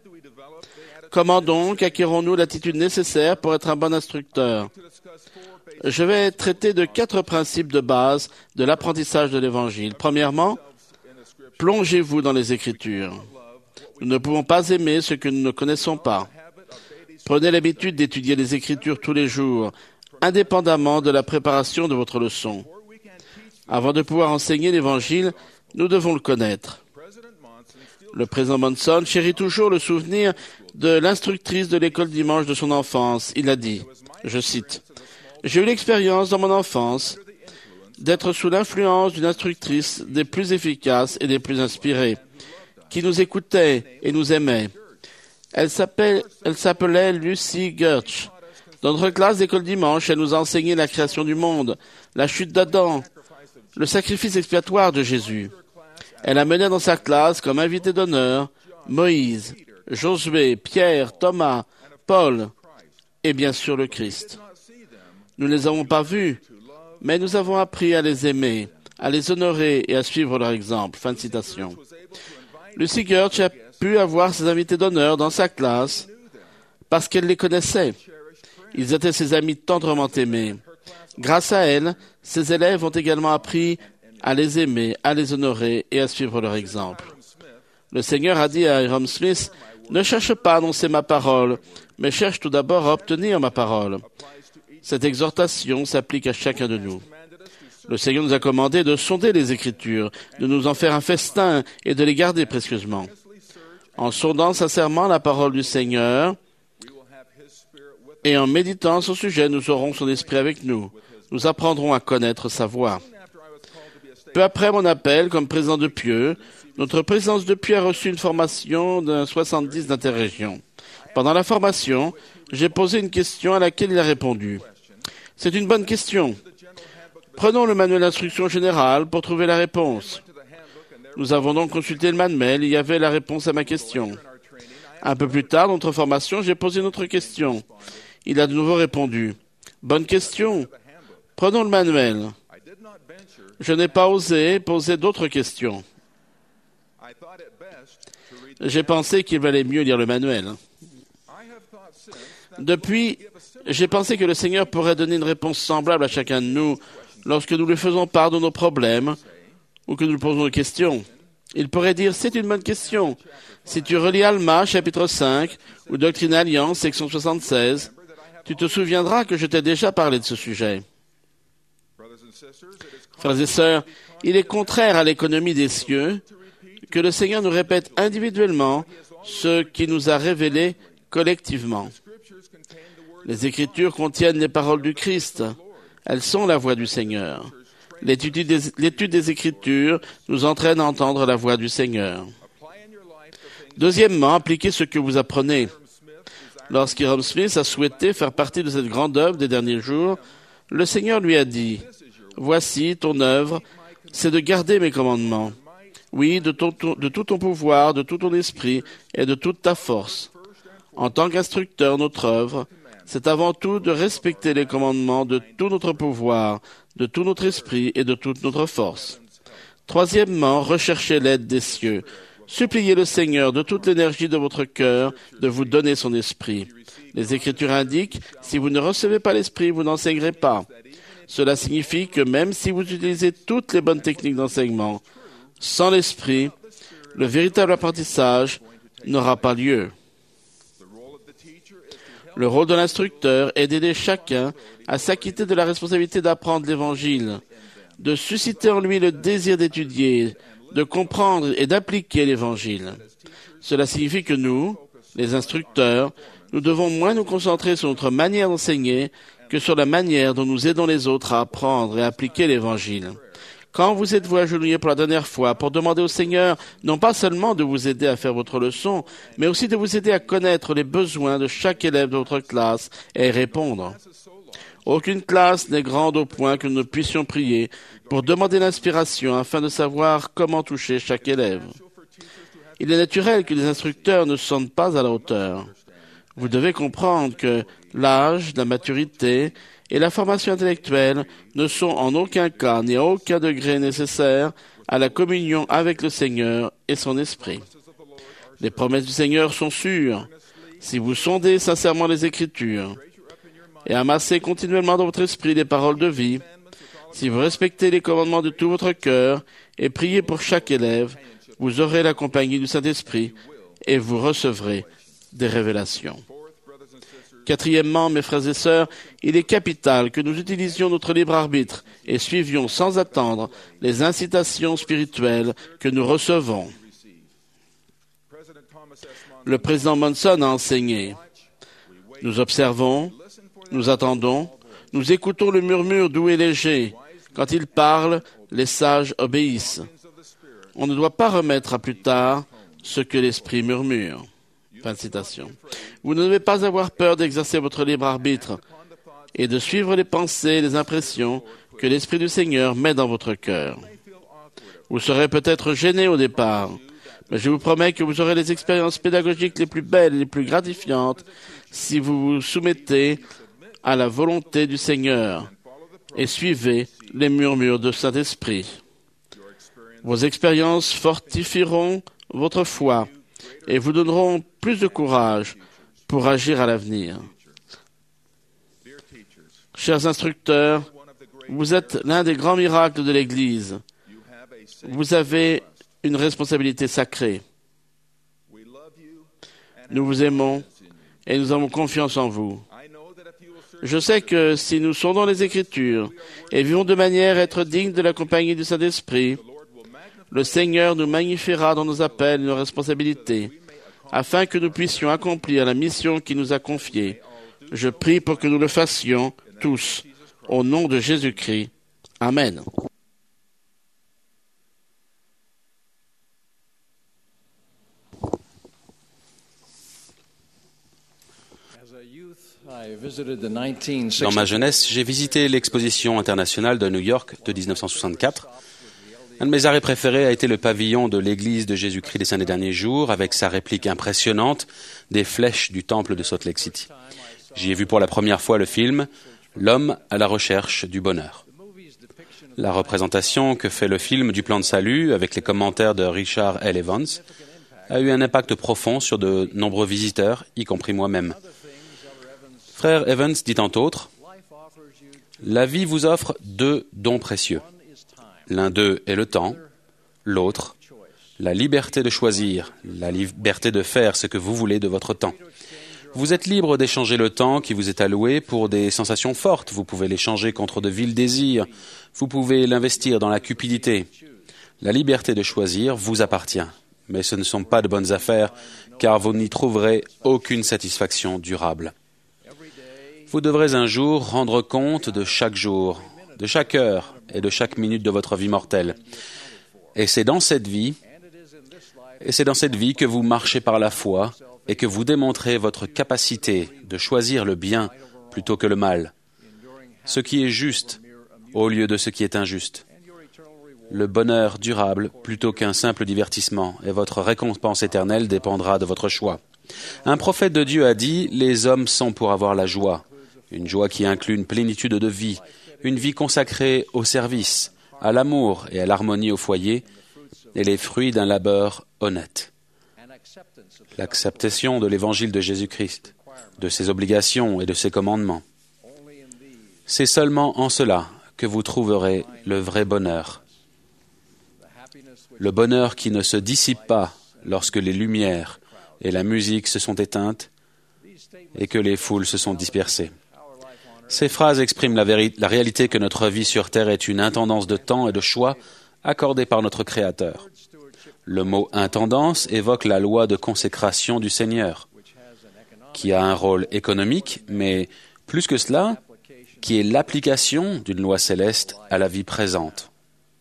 Comment donc acquérons-nous l'attitude nécessaire pour être un bon instructeur? Je vais traiter de quatre principes de base de l'apprentissage de l'Évangile. Premièrement, plongez-vous dans les Écritures. Nous ne pouvons pas aimer ce que nous ne connaissons pas. Prenez l'habitude d'étudier les Écritures tous les jours, indépendamment de la préparation de votre leçon. Avant de pouvoir enseigner l'Évangile, nous devons le connaître. Le président Monson chérit toujours le souvenir de l'instructrice de l'école dimanche de son enfance. Il a dit, je cite, « J'ai eu l'expérience dans mon enfance d'être sous l'influence d'une instructrice des plus efficaces et des plus inspirées, qui nous écoutait et nous aimait. Elle s'appelait, elle s'appelait Lucy Gertsch. Dans notre classe d'école dimanche, elle nous a enseigné la création du monde, la chute d'Adam, le sacrifice expiatoire de Jésus. Elle a mené dans sa classe comme invité d'honneur Moïse, Josué, Pierre, Thomas, Paul et bien sûr le Christ. Nous ne les avons pas vus, mais nous avons appris à les aimer, à les honorer et à suivre leur exemple. » Fin de citation. Lucy Gertsch a pu avoir ses invités d'honneur dans sa classe parce qu'elle les connaissait. Ils étaient ses amis tendrement aimés. Grâce à elle, ses élèves ont également appris à les aimer, à les honorer et à suivre leur exemple. Le Seigneur a dit à Hiram Smith, « Ne cherche pas à annoncer ma parole, mais cherche tout d'abord à obtenir ma parole. » Cette exhortation s'applique à chacun de nous. Le Seigneur nous a commandé de sonder les Écritures, de nous en faire un festin et de les garder précieusement. En sondant sincèrement la parole du Seigneur et en méditant son sujet, nous aurons son esprit avec nous. Nous apprendrons à connaître sa voix. Peu après mon appel comme président de Pieux, notre présidence de Pieux a reçu une formation d'un soixante-dix d'interrégion. Pendant la formation, j'ai posé une question à laquelle il a répondu. C'est une bonne question. Prenons le manuel d'instruction générale pour trouver la réponse. Nous avons donc consulté le manuel, il y avait la réponse à ma question. Un peu plus tard, dans notre formation, j'ai posé une autre question. Il a de nouveau répondu. Bonne question. Prenons le manuel. Je n'ai pas osé poser d'autres questions. J'ai pensé qu'il valait mieux lire le manuel. Depuis, j'ai pensé que le Seigneur pourrait donner une réponse semblable à chacun de nous lorsque nous lui faisons part de nos problèmes ou que nous lui posons des questions. Il pourrait dire, c'est une bonne question. Si tu relis Alma, chapitre cinq, ou Doctrine et Alliance, section soixante-seize, tu te souviendras que je t'ai déjà parlé de ce sujet. Frères et sœurs, il est contraire à l'économie des cieux que le Seigneur nous répète individuellement ce qu'il nous a révélé collectivement. Les Écritures contiennent les paroles du Christ. Elles sont la voix du Seigneur. L'étude des, l'étude des Écritures nous entraîne à entendre la voix du Seigneur. Deuxièmement, appliquez ce que vous apprenez. Lorsqu'Hiram Smith a souhaité faire partie de cette grande œuvre des derniers jours, le Seigneur lui a dit, « Voici ton œuvre, c'est de garder mes commandements. Oui, de, ton, de tout ton pouvoir, de tout ton esprit et de toute ta force. En tant qu'instructeur, notre œuvre, c'est avant tout de respecter les commandements de tout notre pouvoir, de tout notre esprit et de toute notre force. Troisièmement, recherchez l'aide des cieux. Suppliez le Seigneur de toute l'énergie de votre cœur de vous donner son esprit. Les Écritures indiquent, si vous ne recevez pas l'esprit, vous n'enseignerez pas. Cela signifie que même si vous utilisez toutes les bonnes techniques d'enseignement, sans l'esprit, le véritable apprentissage n'aura pas lieu. Le rôle de l'instructeur est d'aider chacun à s'acquitter de la responsabilité d'apprendre l'Évangile, de susciter en lui le désir d'étudier, de comprendre et d'appliquer l'Évangile. Cela signifie que nous, les instructeurs, nous devons moins nous concentrer sur notre manière d'enseigner que sur la manière dont nous aidons les autres à apprendre et à appliquer l'Évangile. Quand vous êtes-vous agenouillé pour la dernière fois pour demander au Seigneur non pas seulement de vous aider à faire votre leçon, mais aussi de vous aider à connaître les besoins de chaque élève de votre classe et à y répondre? Aucune classe n'est grande au point que nous ne puissions prier pour demander l'inspiration afin de savoir comment toucher chaque élève. Il est naturel que les instructeurs ne sentent pas à la hauteur. Vous devez comprendre que l'âge, la maturité et la formation intellectuelle ne sont en aucun cas ni à aucun degré nécessaires à la communion avec le Seigneur et son Esprit. Les promesses du Seigneur sont sûres. Si vous sondez sincèrement les Écritures et amassez continuellement dans votre esprit les paroles de vie, si vous respectez les commandements de tout votre cœur et priez pour chaque élève, vous aurez la compagnie du Saint-Esprit et vous recevrez des révélations. Quatrièmement, mes frères et sœurs, il est capital que nous utilisions notre libre arbitre et suivions sans attendre les incitations spirituelles que nous recevons. Le président Monson a enseigné. Nous observons, nous attendons, nous écoutons le murmure doux et léger. Quand il parle, les sages obéissent. On ne doit pas remettre à plus tard ce que l'Esprit murmure. Fin de citation. Vous ne devez pas avoir peur d'exercer votre libre arbitre et de suivre les pensées et les impressions que l'Esprit du Seigneur met dans votre cœur. Vous serez peut-être gêné au départ, mais je vous promets que vous aurez les expériences pédagogiques les plus belles et les plus gratifiantes si vous vous soumettez à la volonté du Seigneur et suivez les murmures de Saint-Esprit. Vos expériences fortifieront votre foi et vous donneront plus de courage pour agir à l'avenir. Chers instructeurs, vous êtes l'un des grands miracles de l'Église. Vous avez une responsabilité sacrée. Nous vous aimons et nous avons confiance en vous. Je sais que si nous sondons les Écritures et vivons de manière à être dignes de la compagnie du Saint-Esprit, le Seigneur nous magnifiera dans nos appels et nos responsabilités, afin que nous puissions accomplir la mission qu'il nous a confiée. Je prie pour que nous le fassions tous, au nom de Jésus-Christ. Amen. Dans ma jeunesse, j'ai visité l'exposition internationale de New York de mille neuf cent soixante-quatre. Un de mes arrêts préférés a été le pavillon de l'Église de Jésus-Christ des Saints des Derniers Jours, avec sa réplique impressionnante des flèches du temple de Salt Lake City. J'y ai vu pour la première fois le film « L'homme à la recherche du bonheur ». La représentation que fait le film du plan de salut, avec les commentaires de Richard L. Evans, a eu un impact profond sur de nombreux visiteurs, y compris moi-même. Frère Evans dit entre autres, « La vie vous offre deux dons précieux. L'un d'eux est le temps, l'autre, la liberté de choisir, la liberté de faire ce que vous voulez de votre temps. Vous êtes libre d'échanger le temps qui vous est alloué pour des sensations fortes. Vous pouvez l'échanger contre de vils désirs. Vous pouvez l'investir dans la cupidité. La liberté de choisir vous appartient. Mais ce ne sont pas de bonnes affaires, car vous n'y trouverez aucune satisfaction durable. Vous devrez un jour rendre compte de chaque jour, de chaque heure et de chaque minute de votre vie mortelle. Et c'est dans cette vie, et c'est dans cette vie que vous marchez par la foi et que vous démontrez votre capacité de choisir le bien plutôt que le mal, ce qui est juste au lieu de ce qui est injuste, le bonheur durable plutôt qu'un simple divertissement, et votre récompense éternelle dépendra de votre choix. Un prophète de Dieu a dit « Les hommes sont pour avoir la joie », une joie qui inclut une plénitude de vie, une vie consacrée au service, à l'amour et à l'harmonie au foyer, et les fruits d'un labeur honnête. L'acceptation de l'évangile de Jésus-Christ, de ses obligations et de ses commandements. C'est seulement en cela que vous trouverez le vrai bonheur. Le bonheur qui ne se dissipe pas lorsque les lumières et la musique se sont éteintes et que les foules se sont dispersées. Ces phrases expriment la, véri- la réalité que notre vie sur Terre est une intendance de temps et de choix accordée par notre Créateur. Le mot « intendance » évoque la loi de consécration du Seigneur, qui a un rôle économique, mais plus que cela, qui est l'application d'une loi céleste à la vie présente.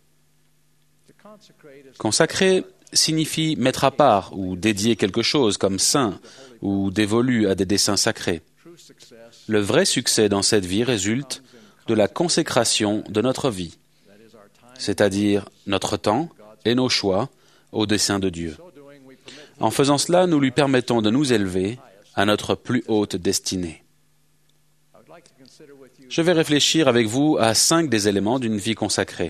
Consacrer signifie mettre à part ou dédier quelque chose comme saint ou dévolu à des desseins sacrés. Le vrai succès dans cette vie résulte de la consécration de notre vie, c'est-à-dire notre temps et nos choix au dessein de Dieu. En faisant cela, nous lui permettons de nous élever à notre plus haute destinée. Je vais réfléchir avec vous à cinq des éléments d'une vie consacrée.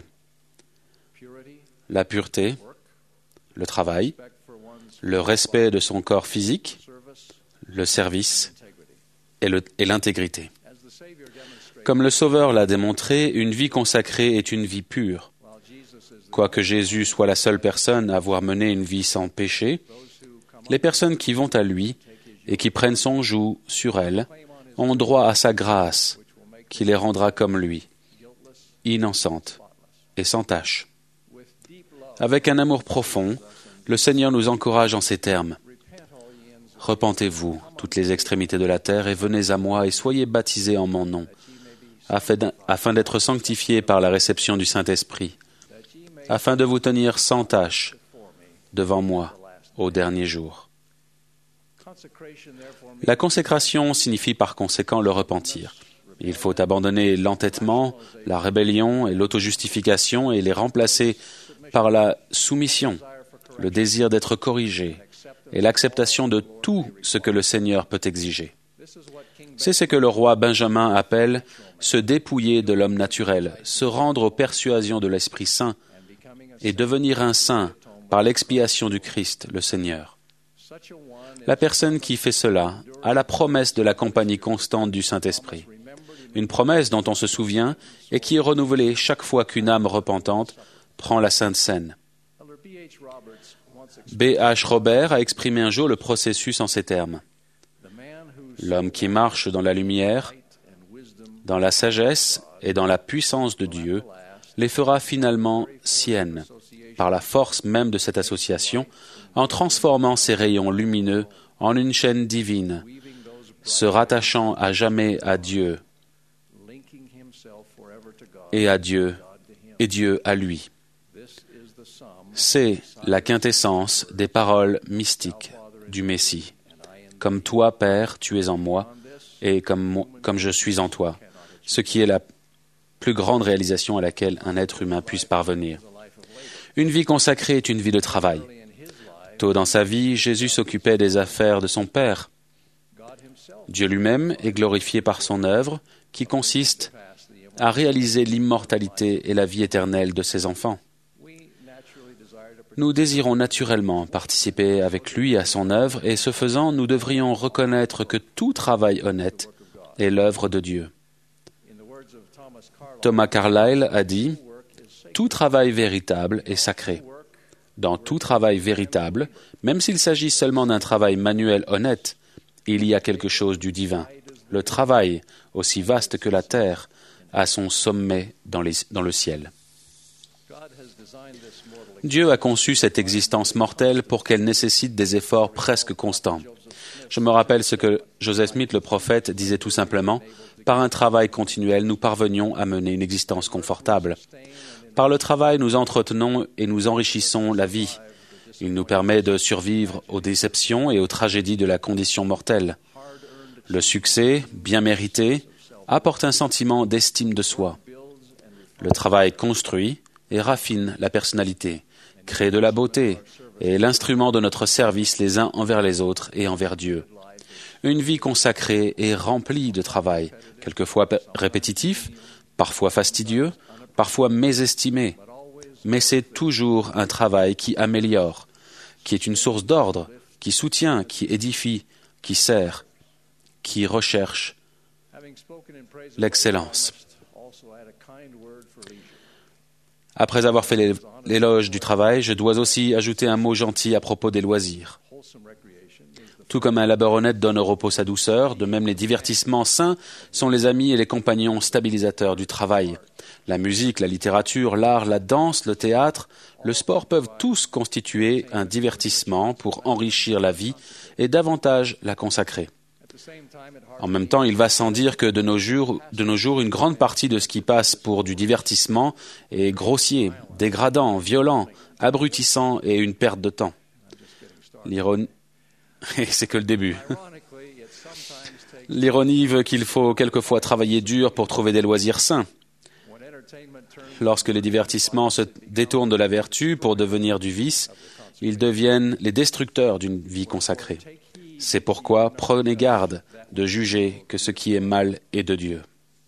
La pureté, le travail, le respect de son corps physique, le service et, le, et l'intégrité. Comme le Sauveur l'a démontré, une vie consacrée est une vie pure. Quoique Jésus soit la seule personne à avoir mené une vie sans péché, les personnes qui vont à lui et qui prennent son joug sur elles ont droit à sa grâce, qui les rendra comme lui, innocentes et sans tache. Avec un amour profond, le Seigneur nous encourage en ces termes. « Repentez-vous, toutes les extrémités de la terre, et venez à moi, et soyez baptisés en mon nom, afin d'être sanctifiés par la réception du Saint-Esprit, afin de vous tenir sans tache devant moi au dernier jour. » La consécration signifie par conséquent le repentir. Il faut abandonner l'entêtement, la rébellion et l'autojustification et les remplacer par la soumission, le désir d'être corrigé et l'acceptation de tout ce que le Seigneur peut exiger. C'est ce que le roi Benjamin appelle se dépouiller de l'homme naturel, se rendre aux persuasions de l'Esprit Saint et devenir un saint par l'expiation du Christ, le Seigneur. La personne qui fait cela a la promesse de la compagnie constante du Saint-Esprit, une promesse dont on se souvient et qui est renouvelée chaque fois qu'une âme repentante prend la Sainte Seine. B H Robert a exprimé un jour le processus en ces termes. L'homme qui marche dans la lumière, dans la sagesse et dans la puissance de Dieu les fera finalement siennes, par la force même de cette association, en transformant ces rayons lumineux en une chaîne divine, se rattachant à jamais à Dieu et à Dieu et Dieu à lui. C'est la quintessence des paroles mystiques du Messie. Comme toi, Père, tu es en moi, et comme, moi, comme je suis en toi, ce qui est la plus grande réalisation à laquelle un être humain puisse parvenir. Une vie consacrée est une vie de travail. Tôt dans sa vie, Jésus s'occupait des affaires de son Père. Dieu lui-même est glorifié par son œuvre, qui consiste à réaliser l'immortalité et la vie éternelle de ses enfants. Nous désirons naturellement participer avec lui à son œuvre et ce faisant, nous devrions reconnaître que tout travail honnête est l'œuvre de Dieu. Thomas Carlyle a dit « Tout travail véritable est sacré. Dans tout travail véritable, même s'il s'agit seulement d'un travail manuel honnête, il y a quelque chose du divin. Le travail, aussi vaste que la terre, a son sommet dans, les, dans le ciel. » Dieu a conçu cette existence mortelle pour qu'elle nécessite des efforts presque constants. Je me rappelle ce que Joseph Smith, le prophète, disait tout simplement « Par un travail continuel, nous parvenions à mener une existence confortable. Par le travail, nous entretenons et nous enrichissons la vie. Il nous permet de survivre aux déceptions et aux tragédies de la condition mortelle. Le succès, bien mérité, apporte un sentiment d'estime de soi. Le travail construit et raffine la personnalité, crée de la beauté et est l'instrument de notre service les uns envers les autres et envers Dieu. Une vie consacrée est remplie de travail, quelquefois répétitif, parfois fastidieux, parfois mésestimé, mais c'est toujours un travail qui améliore, qui est une source d'ordre, qui soutient, qui édifie, qui sert, qui recherche l'excellence. Après avoir fait l'éloge du travail, je dois aussi ajouter un mot gentil à propos des loisirs. Tout comme un labeur honnête donne au repos sa douceur, de même les divertissements sains sont les amis et les compagnons stabilisateurs du travail. La musique, la littérature, l'art, la danse, le théâtre, le sport peuvent tous constituer un divertissement pour enrichir la vie et davantage la consacrer. En même temps, il va sans dire que de nos jours, de nos jours, une grande partie de ce qui passe pour du divertissement est grossier, dégradant, violent, abrutissant et une perte de temps. L'ironie, et c'est que le début. L'ironie veut qu'il faut quelquefois travailler dur pour trouver des loisirs sains. Lorsque les divertissements se détournent de la vertu pour devenir du vice, ils deviennent les destructeurs d'une vie consacrée. C'est pourquoi prenez garde de juger que ce qui est mal est de Dieu.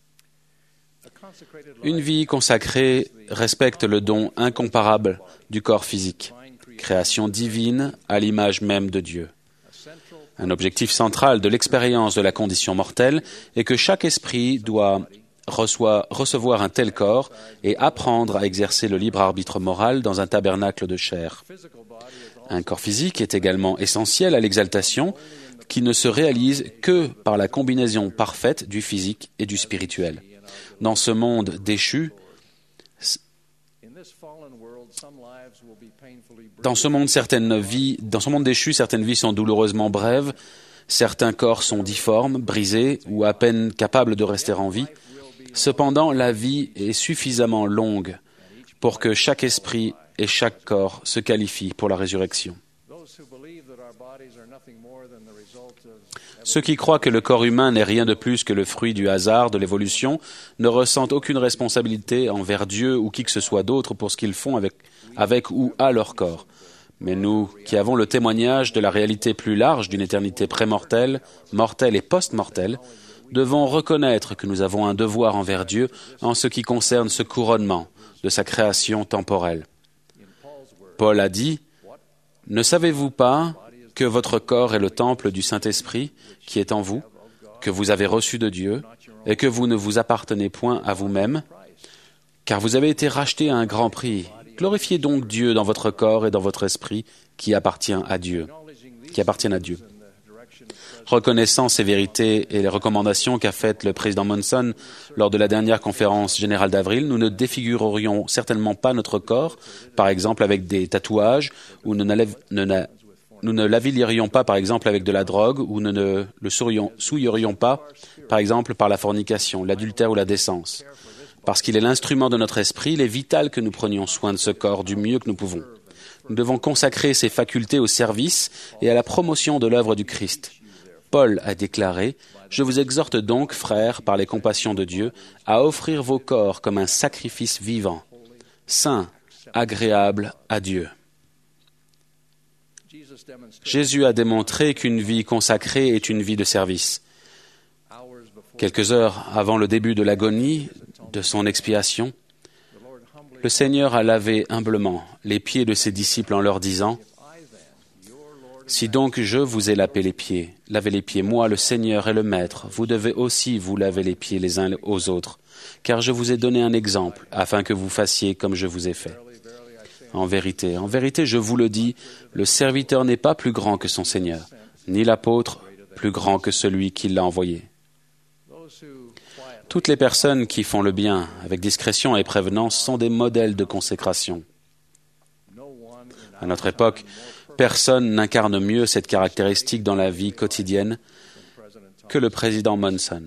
Une vie consacrée respecte le don incomparable du corps physique, création divine à l'image même de Dieu. Un objectif central de l'expérience de la condition mortelle est que chaque esprit doit reçoit, recevoir un tel corps et apprendre à exercer le libre arbitre moral dans un tabernacle de chair. Un corps physique est également essentiel à l'exaltation qui ne se réalise que par la combinaison parfaite du physique et du spirituel. Dans ce monde déchu, dans ce monde, certaines vies, dans ce monde déchu, certaines vies sont douloureusement brèves, certains corps sont difformes, brisés ou à peine capables de rester en vie. Cependant, la vie est suffisamment longue pour que chaque esprit et chaque corps se qualifient pour la résurrection. Ceux qui croient que le corps humain n'est rien de plus que le fruit du hasard, de l'évolution, ne ressentent aucune responsabilité envers Dieu ou qui que ce soit d'autre pour ce qu'ils font avec, avec ou à leur corps. Mais nous, qui avons le témoignage de la réalité plus large d'une éternité prémortelle, mortelle et post-mortelle, devons reconnaître que nous avons un devoir envers Dieu en ce qui concerne ce couronnement de sa création temporelle. Paul a dit « Ne savez-vous pas que votre corps est le temple du Saint-Esprit qui est en vous, que vous avez reçu de Dieu, et que vous ne vous appartenez point à vous-même, car vous avez été rachetés à un grand prix. Glorifiez donc Dieu dans votre corps et dans votre esprit qui appartient à Dieu, qui appartiennent à Dieu. » Reconnaissant ces vérités et les recommandations qu'a faites le président Monson lors de la dernière conférence générale d'avril, nous ne défigurerions certainement pas notre corps, par exemple avec des tatouages, ou nous ne, ne, nous ne l'avilirions pas, par exemple, avec de la drogue, ou nous ne le souillerions pas, par exemple, par la fornication, l'adultère ou la décence. Parce qu'il est l'instrument de notre esprit, il est vital que nous prenions soin de ce corps du mieux que nous pouvons. Nous devons consacrer ces facultés au service et à la promotion de l'œuvre du Christ. Paul a déclaré « Je vous exhorte donc, frères, par les compassions de Dieu, à offrir vos corps comme un sacrifice vivant, saint, agréable à Dieu. » Jésus a démontré qu'une vie consacrée est une vie de service. Quelques heures avant le début de l'agonie de son expiation, le Seigneur a lavé humblement les pieds de ses disciples en leur disant, « Si donc je vous ai lavé les pieds, lavez les pieds, moi le Seigneur et le Maître, vous devez aussi vous laver les pieds les uns aux autres, car je vous ai donné un exemple, afin que vous fassiez comme je vous ai fait. En vérité, en vérité, je vous le dis, le serviteur n'est pas plus grand que son Seigneur, ni l'apôtre plus grand que celui qui l'a envoyé. » Toutes les personnes qui font le bien avec discrétion et prévenance sont des modèles de consécration. À notre époque, personne n'incarne mieux cette caractéristique dans la vie quotidienne que le président Monson.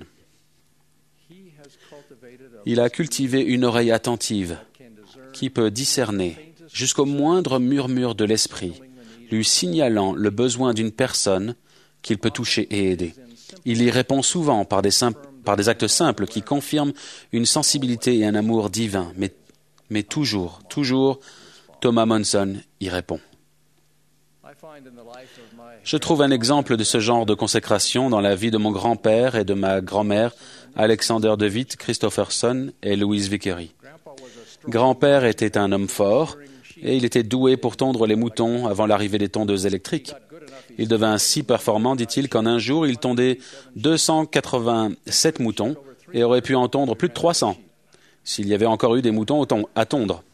Il a cultivé une oreille attentive qui peut discerner jusqu'au moindre murmure de l'esprit, lui signalant le besoin d'une personne qu'il peut toucher et aider. Il y répond souvent par des, simples, par des actes simples qui confirment une sensibilité et un amour divin, mais, mais toujours, toujours, Thomas Monson y répond. Je trouve un exemple de ce genre de consécration dans la vie de mon grand-père et de ma grand-mère, Alexander DeWitt Christopherson et Louise Vickery. Grand-père était un homme fort et il était doué pour tondre les moutons avant l'arrivée des tondeuses électriques. Il devint si performant, dit-il, qu'en un jour, il tondait deux cent quatre-vingt-sept moutons et aurait pu en tondre plus de trois cents s'il y avait encore eu des moutons à tondre.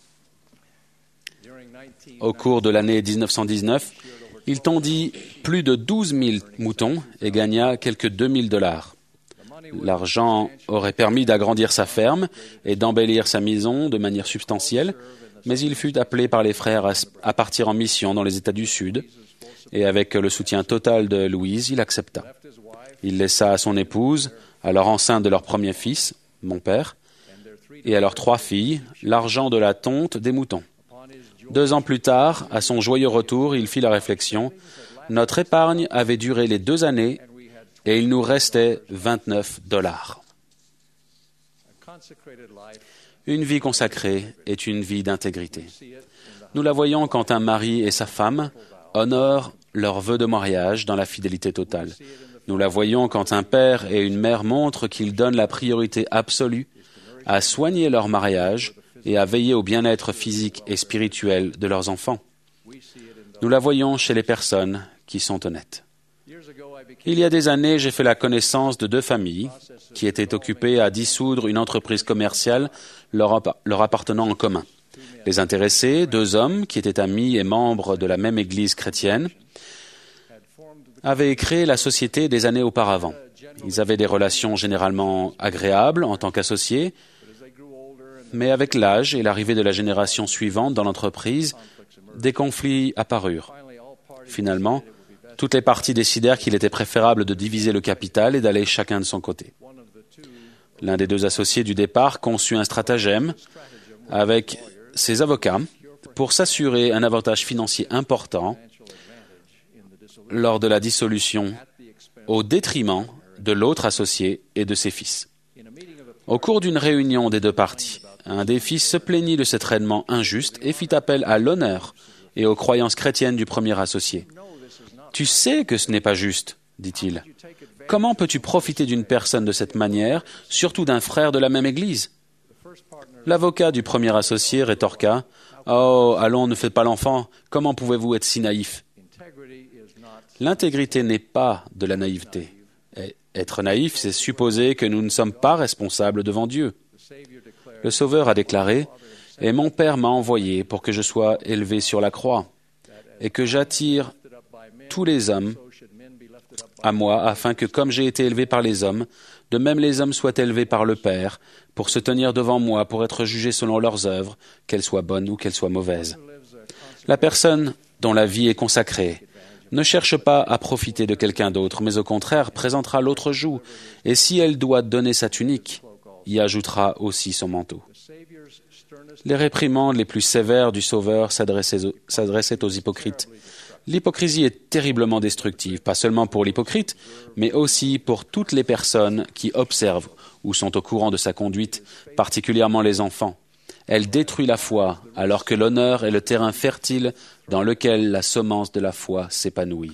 Au cours de l'année dix-neuf cent dix-neuf, il tondit plus de douze mille moutons et gagna quelques deux mille dollars. L'argent aurait permis d'agrandir sa ferme et d'embellir sa maison de manière substantielle, mais il fut appelé par les frères à partir en mission dans les États du Sud, et avec le soutien total de Louise, il accepta. Il laissa à son épouse, alors enceinte de leur premier fils, mon père, et à leurs trois filles, l'argent de la tonte des moutons. Deux ans plus tard, à son joyeux retour, il fit la réflexion, « Notre épargne avait duré les deux années et il nous restait vingt-neuf dollars. » Une vie consacrée est une vie d'intégrité. Nous la voyons quand un mari et sa femme honorent leur vœu de mariage dans la fidélité totale. Nous la voyons quand un père et une mère montrent qu'ils donnent la priorité absolue à soigner leur mariage et à veiller au bien-être physique et spirituel de leurs enfants. Nous la voyons chez les personnes qui sont honnêtes. Il y a des années, j'ai fait la connaissance de deux familles qui étaient occupées à dissoudre une entreprise commerciale leur, leur appartenant en commun. Les intéressés, deux hommes qui étaient amis et membres de la même église chrétienne, avaient créé la société des années auparavant. Ils avaient des relations généralement agréables en tant qu'associés, mais avec l'âge et l'arrivée de la génération suivante dans l'entreprise, des conflits apparurent. Finalement, toutes les parties décidèrent qu'il était préférable de diviser le capital et d'aller chacun de son côté. L'un des deux associés du départ conçut un stratagème avec ses avocats pour s'assurer un avantage financier important lors de la dissolution au détriment de l'autre associé et de ses fils. Au cours d'une réunion des deux parties, un des fils se plaignit de ce traitement injuste et fit appel à l'honneur et aux croyances chrétiennes du premier associé. « Tu sais que ce n'est pas juste, dit-il. Comment peux-tu profiter d'une personne de cette manière, surtout d'un frère de la même Église ?» L'avocat du premier associé rétorqua, « Oh, allons, ne faites pas l'enfant, comment pouvez-vous être si naïf ?» L'intégrité n'est pas de la naïveté. Et être naïf, c'est supposer que nous ne sommes pas responsables devant Dieu. Le Sauveur a déclaré, « Et mon Père m'a envoyé pour que je sois élevé sur la croix et que j'attire tous les hommes à moi, afin que, comme j'ai été élevé par les hommes, de même les hommes soient élevés par le Père, pour se tenir devant moi, pour être jugés selon leurs œuvres, qu'elles soient bonnes ou qu'elles soient mauvaises. » La personne dont la vie est consacrée ne cherche pas à profiter de quelqu'un d'autre, mais au contraire présentera l'autre joue, et si elle doit donner sa tunique, y ajoutera aussi son manteau. Les réprimandes les plus sévères du Sauveur s'adressaient aux, s'adressaient aux hypocrites. L'hypocrisie est terriblement destructive, pas seulement pour l'hypocrite, mais aussi pour toutes les personnes qui observent ou sont au courant de sa conduite, particulièrement les enfants. Elle détruit la foi, alors que l'honneur est le terrain fertile dans lequel la semence de la foi s'épanouit.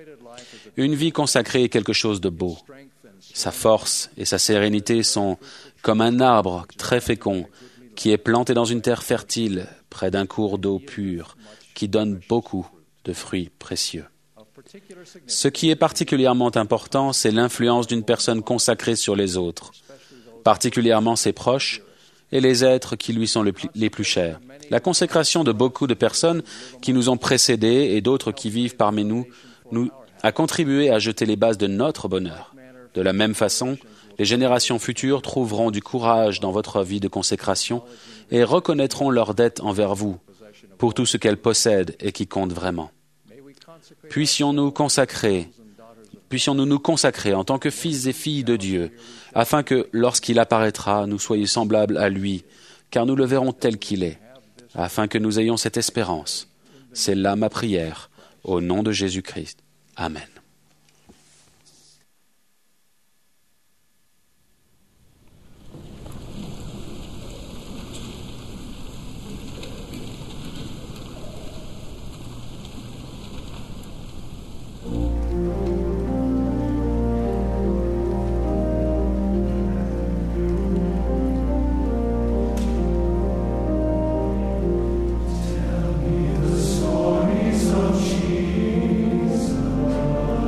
Une vie consacrée est quelque chose de beau. Sa force et sa sérénité sont comme un arbre très fécond qui est planté dans une terre fertile près d'un cours d'eau pure qui donne beaucoup de fruits précieux. Ce qui est particulièrement important, c'est l'influence d'une personne consacrée sur les autres, particulièrement ses proches et les êtres qui lui sont le pl- les plus chers. La consécration de beaucoup de personnes qui nous ont précédés et d'autres qui vivent parmi nous, nous a contribué à jeter les bases de notre bonheur. De la même façon, les générations futures trouveront du courage dans votre vie de consécration et reconnaîtront leur dette envers vous pour tout ce qu'elles possèdent et qui compte vraiment. Puissions-nous consacrer, puissions-nous nous consacrer en tant que fils et filles de Dieu, afin que, lorsqu'il apparaîtra, nous soyons semblables à lui, car nous le verrons tel qu'il est, afin que nous ayons cette espérance. C'est là ma prière, au nom de Jésus-Christ. Amen. Stories of Jesus.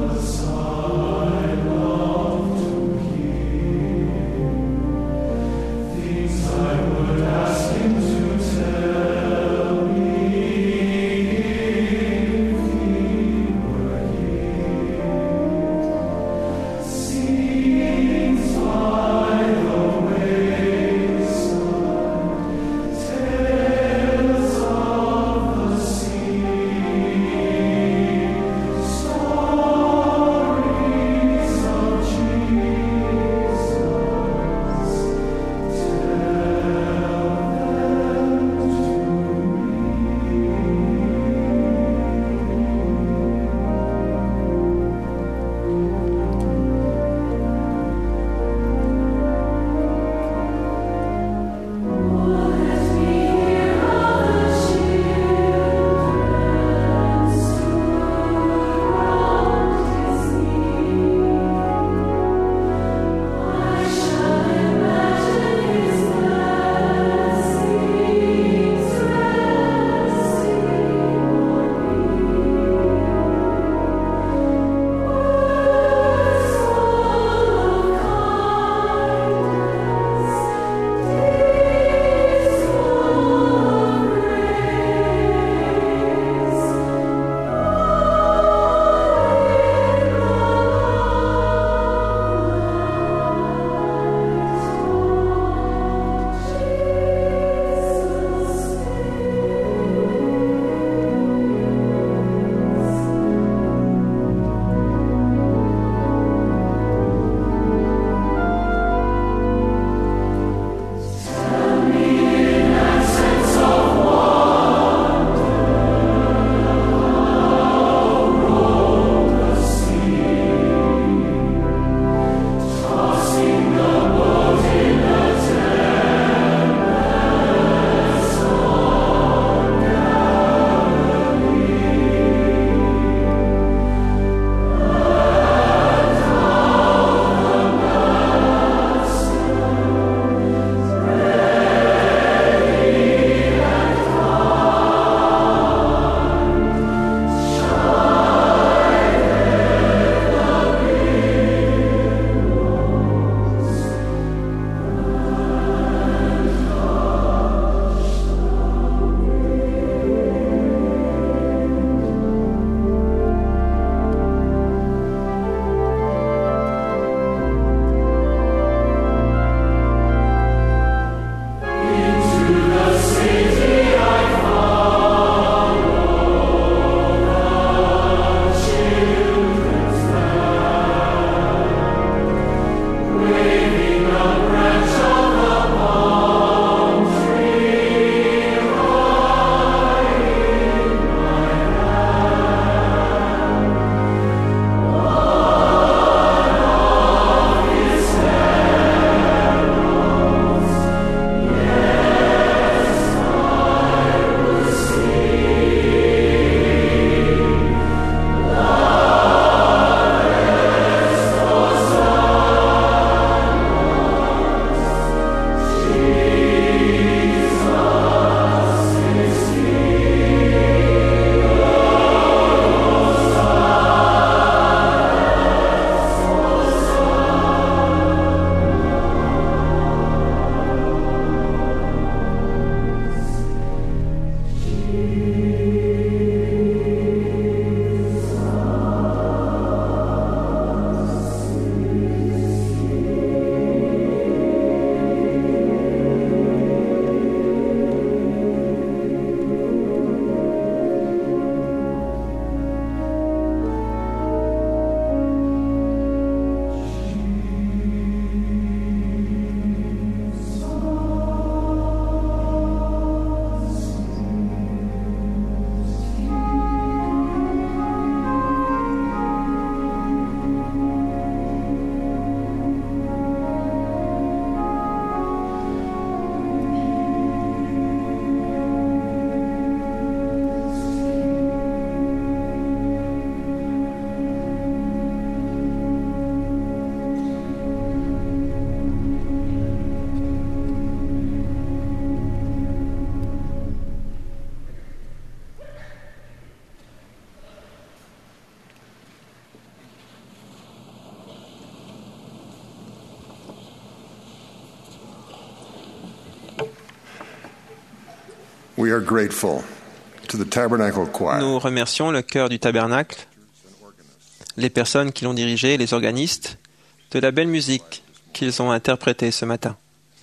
We are grateful to the Tabernacle Choir, Nous remercions le chœur du Tabernacle, les personnes qui l'ont dirigé, les organistes, de la belle musique qu'ils ont interprétée ce matin.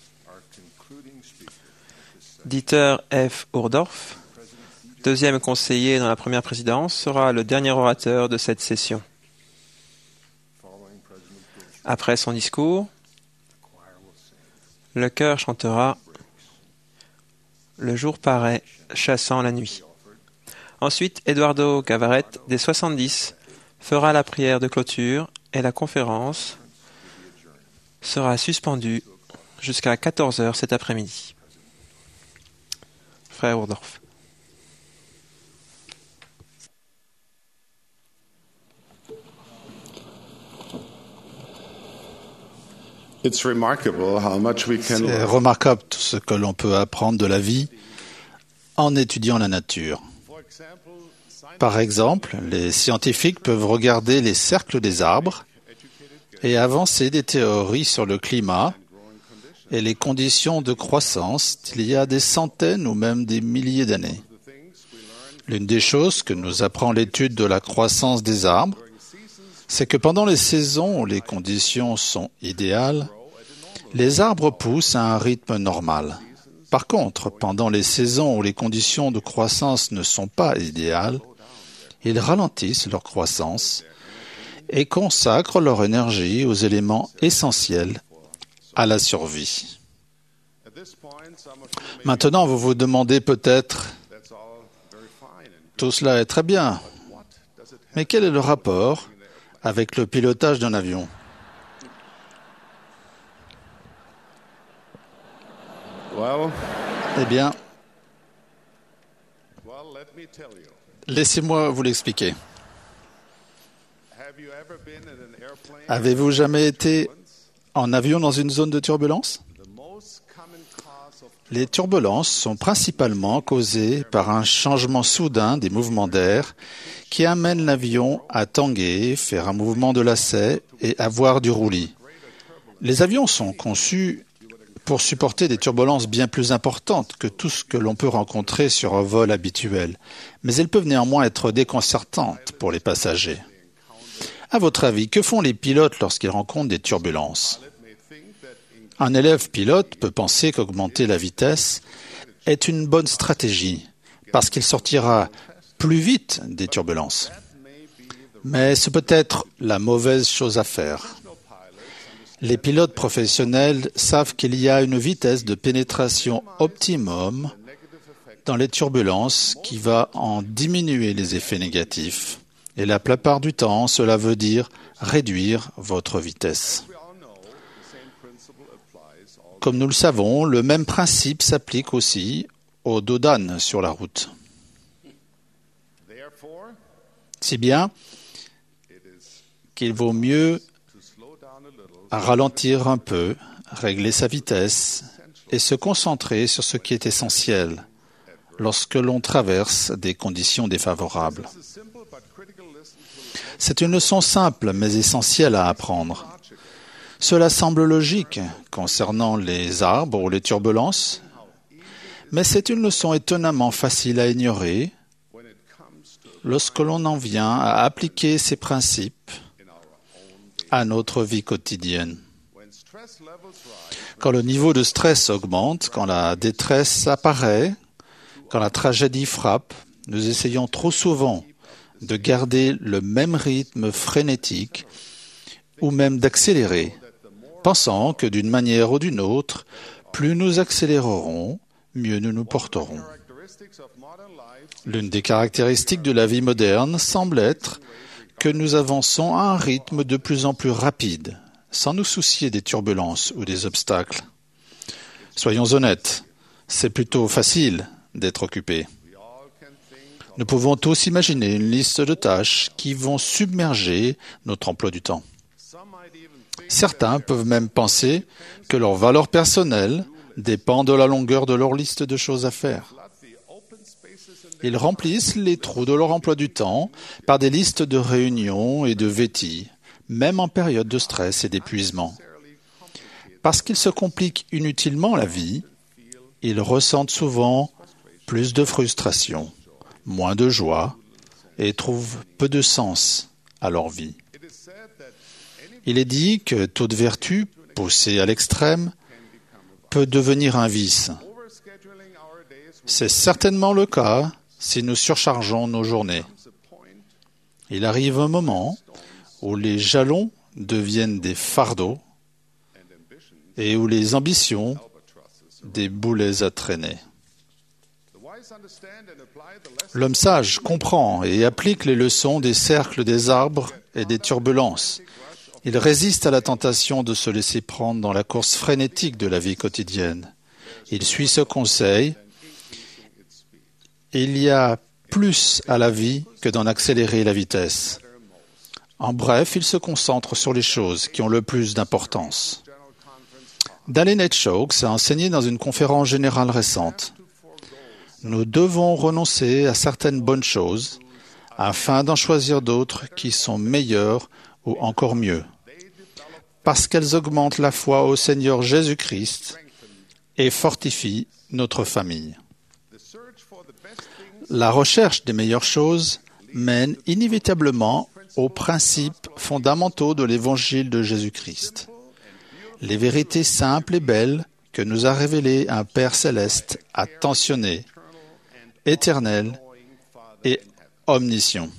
Dieter F. Uhdorf, deuxième conseiller dans la première présidence, sera le dernier orateur de cette session. Après son discours, le chœur chantera « Le jour paraît, chassant la nuit ». Ensuite, Eduardo Gavaret, des soixante-dix, fera la prière de clôture et la conférence sera suspendue jusqu'à quatorze heures cet après-midi. Frère Uhdorf. C'est remarquable tout ce que l'on peut apprendre de la vie en étudiant la nature. Par exemple, les scientifiques peuvent regarder les cercles des arbres et avancer des théories sur le climat et les conditions de croissance il y a des centaines ou même des milliers d'années. L'une des choses que nous apprend l'étude de la croissance des arbres, c'est que pendant les saisons où les conditions sont idéales, les arbres poussent à un rythme normal. Par contre, pendant les saisons où les conditions de croissance ne sont pas idéales, ils ralentissent leur croissance et consacrent leur énergie aux éléments essentiels à la survie. Maintenant, vous vous demandez peut-être, tout cela est très bien, mais quel est le rapport avec le pilotage d'un avion? Eh bien, laissez-moi vous l'expliquer. Avez-vous jamais été en avion dans une zone de turbulence? Les turbulences sont principalement causées par un changement soudain des mouvements d'air qui amène l'avion à tanguer, faire un mouvement de lacet et avoir du roulis. Les avions sont conçus pour supporter des turbulences bien plus importantes que tout ce que l'on peut rencontrer sur un vol habituel, mais elles peuvent néanmoins être déconcertantes pour les passagers. À votre avis, que font les pilotes lorsqu'ils rencontrent des turbulences? Un élève pilote peut penser qu'augmenter la vitesse est une bonne stratégie, parce qu'il sortira plus vite des turbulences. Mais ce peut être la mauvaise chose à faire. Les pilotes professionnels savent qu'il y a une vitesse de pénétration optimum dans les turbulences qui va en diminuer les effets négatifs. Et la plupart du temps, cela veut dire réduire votre vitesse. Comme nous le savons, le même principe s'applique aussi au dos d'âne sur la route. Si bien qu'il vaut mieux ralentir un peu, régler sa vitesse et se concentrer sur ce qui est essentiel lorsque l'on traverse des conditions défavorables. C'est une leçon simple mais essentielle à apprendre. Cela semble logique concernant les arbres ou les turbulences, mais c'est une leçon étonnamment facile à ignorer lorsque l'on en vient à appliquer ces principes à notre vie quotidienne. Quand le niveau de stress augmente, quand la détresse apparaît, quand la tragédie frappe, nous essayons trop souvent de garder le même rythme frénétique ou même d'accélérer, pensant que d'une manière ou d'une autre, plus nous accélérerons, mieux nous nous porterons. L'une des caractéristiques de la vie moderne semble être que nous avançons à un rythme de plus en plus rapide, sans nous soucier des turbulences ou des obstacles. Soyons honnêtes, c'est plutôt facile d'être occupé. Nous pouvons tous imaginer une liste de tâches qui vont submerger notre emploi du temps. Certains peuvent même penser que leur valeur personnelle dépend de la longueur de leur liste de choses à faire. Ils remplissent les trous de leur emploi du temps par des listes de réunions et de vétis, même en période de stress et d'épuisement. Parce qu'ils se compliquent inutilement la vie, ils ressentent souvent plus de frustration, moins de joie et trouvent peu de sens à leur vie. Il est dit que toute vertu poussée à l'extrême peut devenir un vice. C'est certainement le cas si nous surchargeons nos journées. Il arrive un moment où les jalons deviennent des fardeaux et où les ambitions des boulets à traîner. L'homme sage comprend et applique les leçons des cercles des arbres et des turbulences. Il résiste à la tentation de se laisser prendre dans la course frénétique de la vie quotidienne. Il suit ce conseil. Il y a plus à la vie que d'en accélérer la vitesse. En bref, il se concentre sur les choses qui ont le plus d'importance. Dallin H. Oaks a enseigné dans une conférence générale récente. Nous devons renoncer à certaines bonnes choses afin d'en choisir d'autres qui sont meilleures ou encore mieux, parce qu'elles augmentent la foi au Seigneur Jésus-Christ et fortifient notre famille. La recherche des meilleures choses mène inévitablement aux principes fondamentaux de l'Évangile de Jésus-Christ. Les vérités simples et belles que nous a révélées un Père céleste attentionné, éternel et omniscient.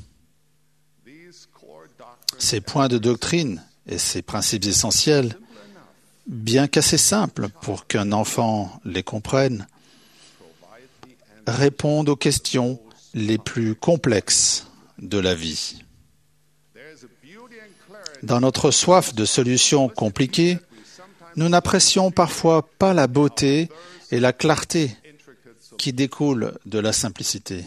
Ces points de doctrine et ces principes essentiels, bien qu'assez simples pour qu'un enfant les comprenne, répondent aux questions les plus complexes de la vie. Dans notre soif de solutions compliquées, nous n'apprécions parfois pas la beauté et la clarté qui découlent de la simplicité.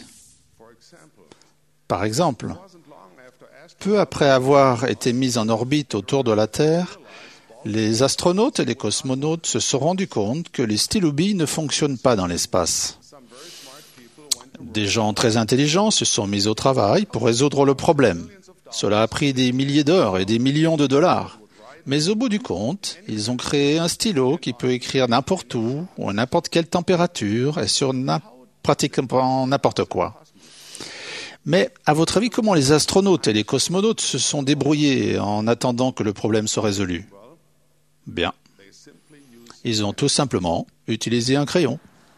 Par exemple, peu après avoir été mis en orbite autour de la Terre, les astronautes et les cosmonautes se sont rendus compte que les stylobilles ne fonctionnent pas dans l'espace. Des gens très intelligents se sont mis au travail pour résoudre le problème. Cela a pris des milliers d'heures et des millions de dollars. Mais au bout du compte, ils ont créé un stylo qui peut écrire n'importe où, ou à n'importe quelle température, et sur pratiquement n'importe quoi. Mais, à votre avis, comment les astronautes et les cosmonautes se sont débrouillés en attendant que le problème soit résolu? Bien. Ils ont tout simplement utilisé un crayon.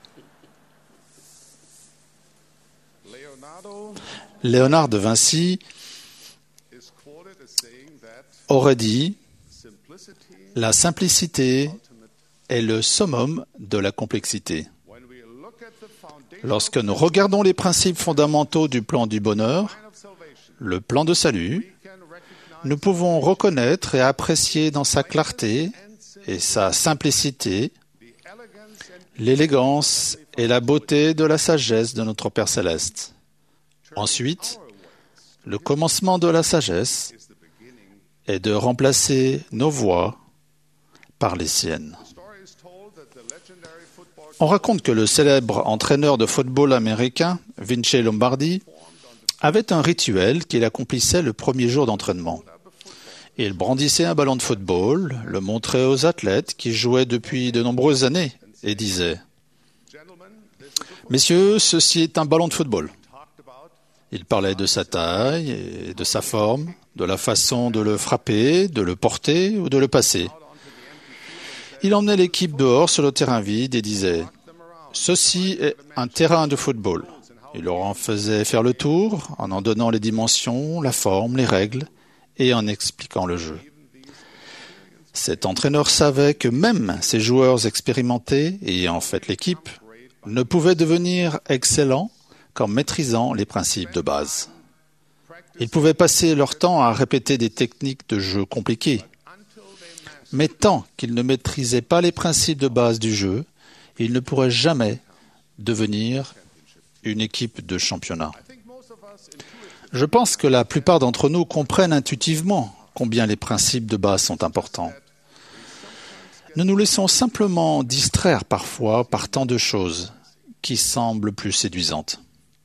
Léonard de Vinci aurait dit « La simplicité est le summum de la complexité ». Lorsque nous regardons les principes fondamentaux du plan du bonheur, le plan de salut, nous pouvons reconnaître et apprécier dans sa clarté et sa simplicité l'élégance et la beauté de la sagesse de notre Père céleste. Ensuite, le commencement de la sagesse est de remplacer nos voix par les siennes. On raconte que le célèbre entraîneur de football américain, Vince Lombardi, avait un rituel qu'il accomplissait le premier jour d'entraînement. Il brandissait un ballon de football, le montrait aux athlètes qui jouaient depuis de nombreuses années et disait « Messieurs, ceci est un ballon de football. » Il parlait de sa taille et de sa forme, de la façon de le frapper, de le porter ou de le passer. Il emmenait l'équipe dehors sur le terrain vide et disait « Ceci est un terrain de football ». Il leur en faisait faire le tour en en donnant les dimensions, la forme, les règles et en expliquant le jeu. Cet entraîneur savait que même ces joueurs expérimentés, et en fait l'équipe, ne pouvaient devenir excellents qu'en maîtrisant les principes de base. Ils pouvaient passer leur temps à répéter des techniques de jeu compliquées. Mais tant qu'ils ne maîtrisaient pas les principes de base du jeu, ils ne pourraient jamais devenir une équipe de championnat. Je pense que la plupart d'entre nous comprennent intuitivement combien les principes de base sont importants. Nous nous laissons simplement distraire parfois par tant de choses qui semblent plus séduisantes.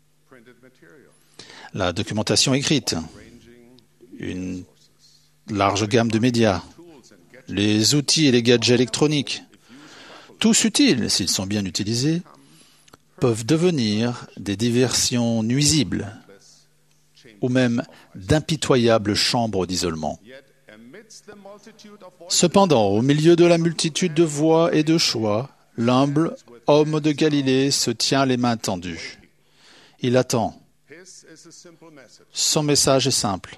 La documentation écrite, une large gamme de médias, les outils et les gadgets électroniques, tous utiles s'ils sont bien utilisés, peuvent devenir des diversions nuisibles ou même d'impitoyables chambres d'isolement. Cependant, au milieu de la multitude de voix et de choix, l'humble homme de Galilée se tient les mains tendues. Il attend. Son message est simple.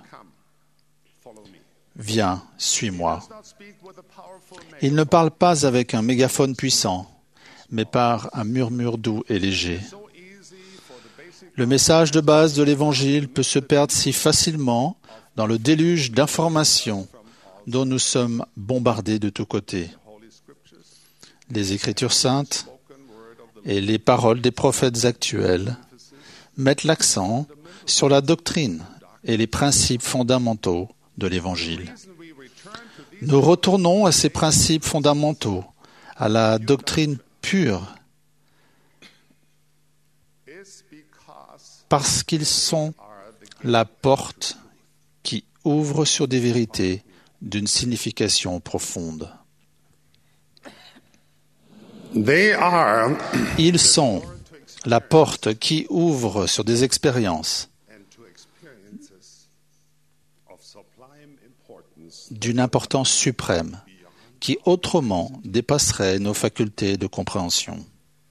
Viens, suis-moi. Il ne parle pas avec un mégaphone puissant, mais par un murmure doux et léger. Le message de base de l'Évangile peut se perdre si facilement dans le déluge d'informations dont nous sommes bombardés de tous côtés. Les Écritures saintes et les paroles des prophètes actuels mettent l'accent sur la doctrine et les principes fondamentaux de l'Évangile. Nous retournons à ces principes fondamentaux, à la doctrine pure, parce qu'ils sont la porte qui ouvre sur des vérités d'une signification profonde. Ils sont la porte qui ouvre sur des expériences d'une importance suprême qui autrement dépasserait nos facultés de compréhension.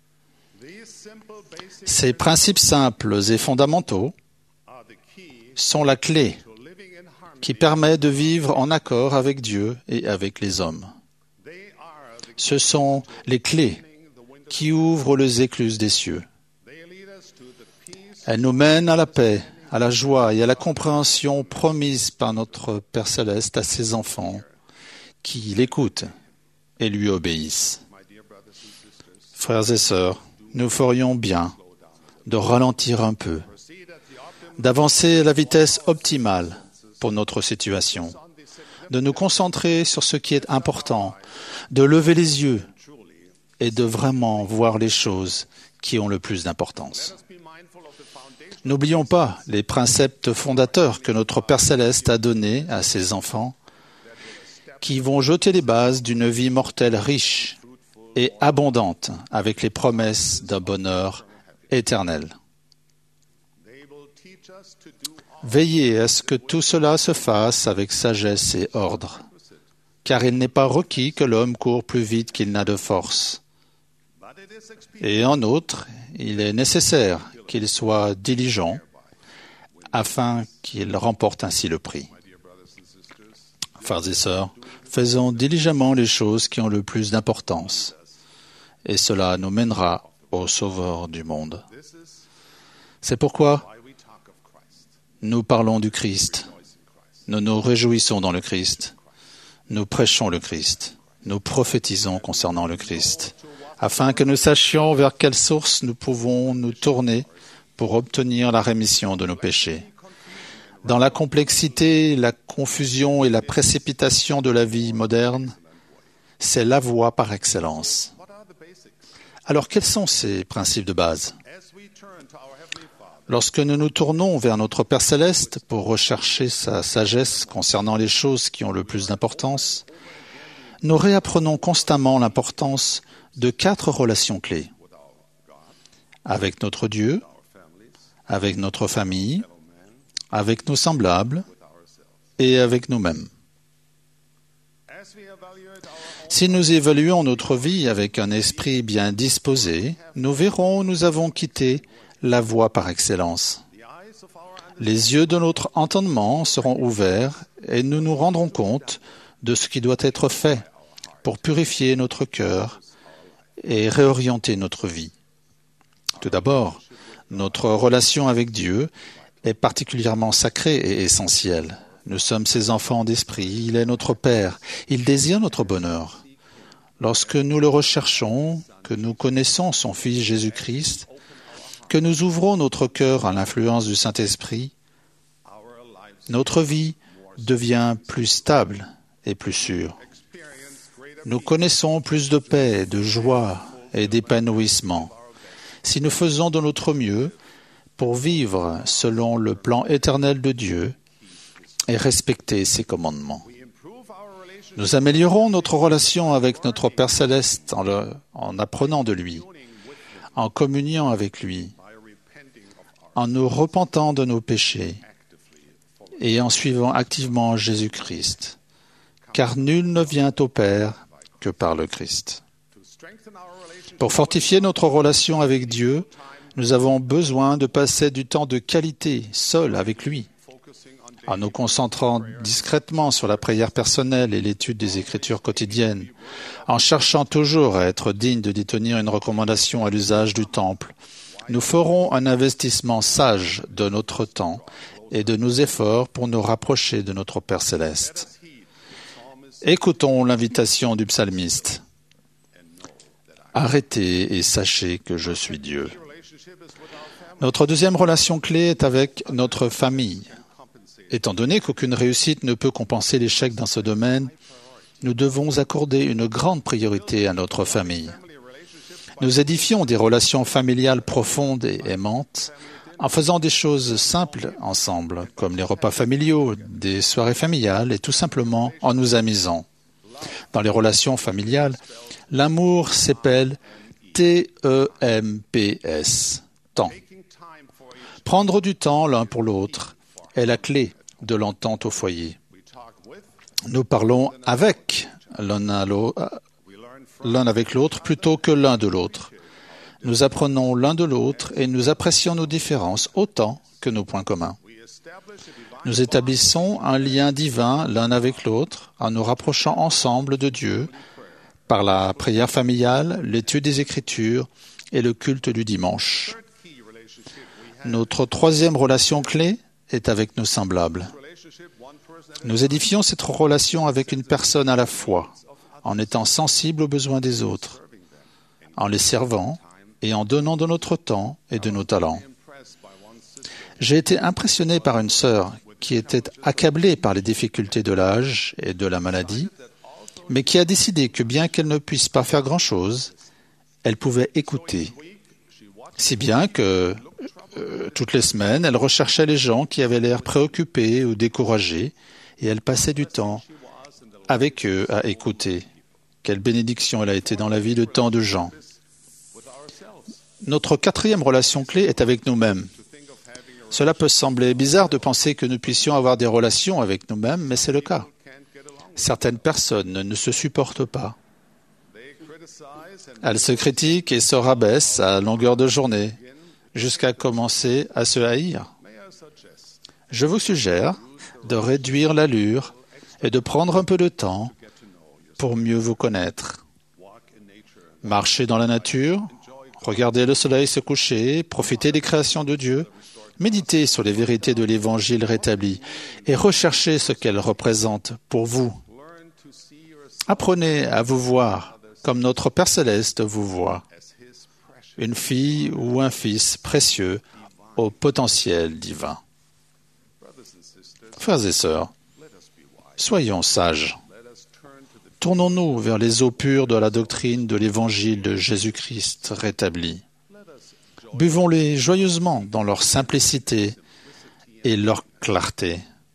Ces principes simples et fondamentaux sont la clé qui permet de vivre en accord avec Dieu et avec les hommes. Ce sont les clés qui ouvrent les écluses des cieux. Elles nous mènent à la paix, à la joie et à la compréhension promise par notre Père Céleste à ses enfants qui l'écoutent et lui obéissent. Frères et sœurs, nous ferions bien de ralentir un peu, d'avancer à la vitesse optimale pour notre situation, de nous concentrer sur ce qui est important, de lever les yeux et de vraiment voir les choses qui ont le plus d'importance. N'oublions pas les préceptes fondateurs que notre Père Céleste a donnés à ses enfants, qui vont jeter les bases d'une vie mortelle riche et abondante avec les promesses d'un bonheur éternel. Veillez à ce que tout cela se fasse avec sagesse et ordre, car il n'est pas requis que l'homme court plus vite qu'il n'a de force. Et en outre, il est nécessaire qu'il soit diligent afin qu'il remporte ainsi le prix. Frères et sœurs, faisons diligemment les choses qui ont le plus d'importance, et cela nous mènera au Sauveur du monde. C'est pourquoi nous parlons du Christ, nous nous réjouissons dans le Christ, nous prêchons le Christ, nous prophétisons concernant le Christ, afin que nous sachions vers quelle source nous pouvons nous tourner pour obtenir la rémission de nos péchés. Dans la complexité, la confusion et la précipitation de la vie moderne, c'est la voie par excellence. Alors, quels sont ces principes de base? Lorsque nous nous tournons vers notre Père Céleste pour rechercher sa sagesse concernant les choses qui ont le plus d'importance, nous réapprenons constamment l'importance de quatre relations clés. Avec notre Dieu, avec notre famille, avec nos semblables et avec nous-mêmes. Si nous évaluons notre vie avec un esprit bien disposé, nous verrons où nous avons quitté la voie par excellence. Les yeux de notre entendement seront ouverts et nous nous rendrons compte de ce qui doit être fait pour purifier notre cœur et réorienter notre vie. Tout d'abord, notre relation avec Dieu est particulièrement sacrée et essentielle. Nous sommes ses enfants d'esprit, il est notre Père, il désire notre bonheur. Lorsque nous le recherchons, que nous connaissons son Fils Jésus-Christ, que nous ouvrons notre cœur à l'influence du Saint-Esprit, notre vie devient plus stable et plus sûre. Nous connaissons plus de paix, de joie et d'épanouissement si nous faisons de notre mieux pour vivre selon le plan éternel de Dieu et respecter ses commandements. Nous améliorons notre relation avec notre Père Céleste en, le, en apprenant de lui, en communiant avec lui, en nous repentant de nos péchés et en suivant activement Jésus-Christ, car nul ne vient au Père que par le Christ. Pour fortifier notre relation avec Dieu, nous avons besoin de passer du temps de qualité seul avec lui, en nous concentrant discrètement sur la prière personnelle et l'étude des Écritures quotidiennes, en cherchant toujours à être digne de détenir une recommandation à l'usage du temple. Nous ferons un investissement sage de notre temps et de nos efforts pour nous rapprocher de notre Père céleste. Écoutons l'invitation du psalmiste. Arrêtez et sachez que je suis Dieu. Notre deuxième relation clé est avec notre famille. Étant donné qu'aucune réussite ne peut compenser l'échec dans ce domaine, nous devons accorder une grande priorité à notre famille. Nous édifions des relations familiales profondes et aimantes en faisant des choses simples ensemble, comme les repas familiaux, des soirées familiales et tout simplement en nous amusant. Dans les relations familiales, l'amour s'appelle T E M P S, temps. Prendre du temps l'un pour l'autre est la clé de l'entente au foyer. Nous parlons avec l'un à l'autre, l'un avec l'autre plutôt que l'un de l'autre. Nous apprenons l'un de l'autre et nous apprécions nos différences autant que nos points communs. Nous établissons un lien divin l'un avec l'autre en nous rapprochant ensemble de Dieu par la prière familiale, l'étude des Écritures et le culte du dimanche. Notre troisième relation clé est avec nos semblables. Nous édifions cette relation avec une personne à la fois, en étant sensibles aux besoins des autres, en les servant et en donnant de notre temps et de nos talents. J'ai été impressionné par une sœur qui était accablée par les difficultés de l'âge et de la maladie, mais qui a décidé que bien qu'elle ne puisse pas faire grand-chose, elle pouvait écouter. Si bien que, euh, toutes les semaines, elle recherchait les gens qui avaient l'air préoccupés ou découragés, et elle passait du temps avec eux à écouter. Quelle bénédiction elle a été dans la vie de tant de gens. Notre quatrième relation clé est avec nous-mêmes. Cela peut sembler bizarre de penser que nous puissions avoir des relations avec nous-mêmes, mais c'est le cas. Certaines personnes ne se supportent pas. Elles se critiquent et se rabaissent à longueur de journée, jusqu'à commencer à se haïr. Je vous suggère de réduire l'allure et de prendre un peu de temps pour mieux vous connaître. Marchez dans la nature, regardez le soleil se coucher, profitez des créations de Dieu, méditez sur les vérités de l'Évangile rétabli et recherchez ce qu'elles représentent pour vous. Apprenez à vous voir comme notre Père céleste vous voit, une fille ou un fils précieux au potentiel divin. Frères et sœurs, soyons sages. Tournons-nous vers les eaux pures de la doctrine de l'Évangile de Jésus-Christ rétabli. Buvons-les joyeusement dans leur simplicité et leur clarté.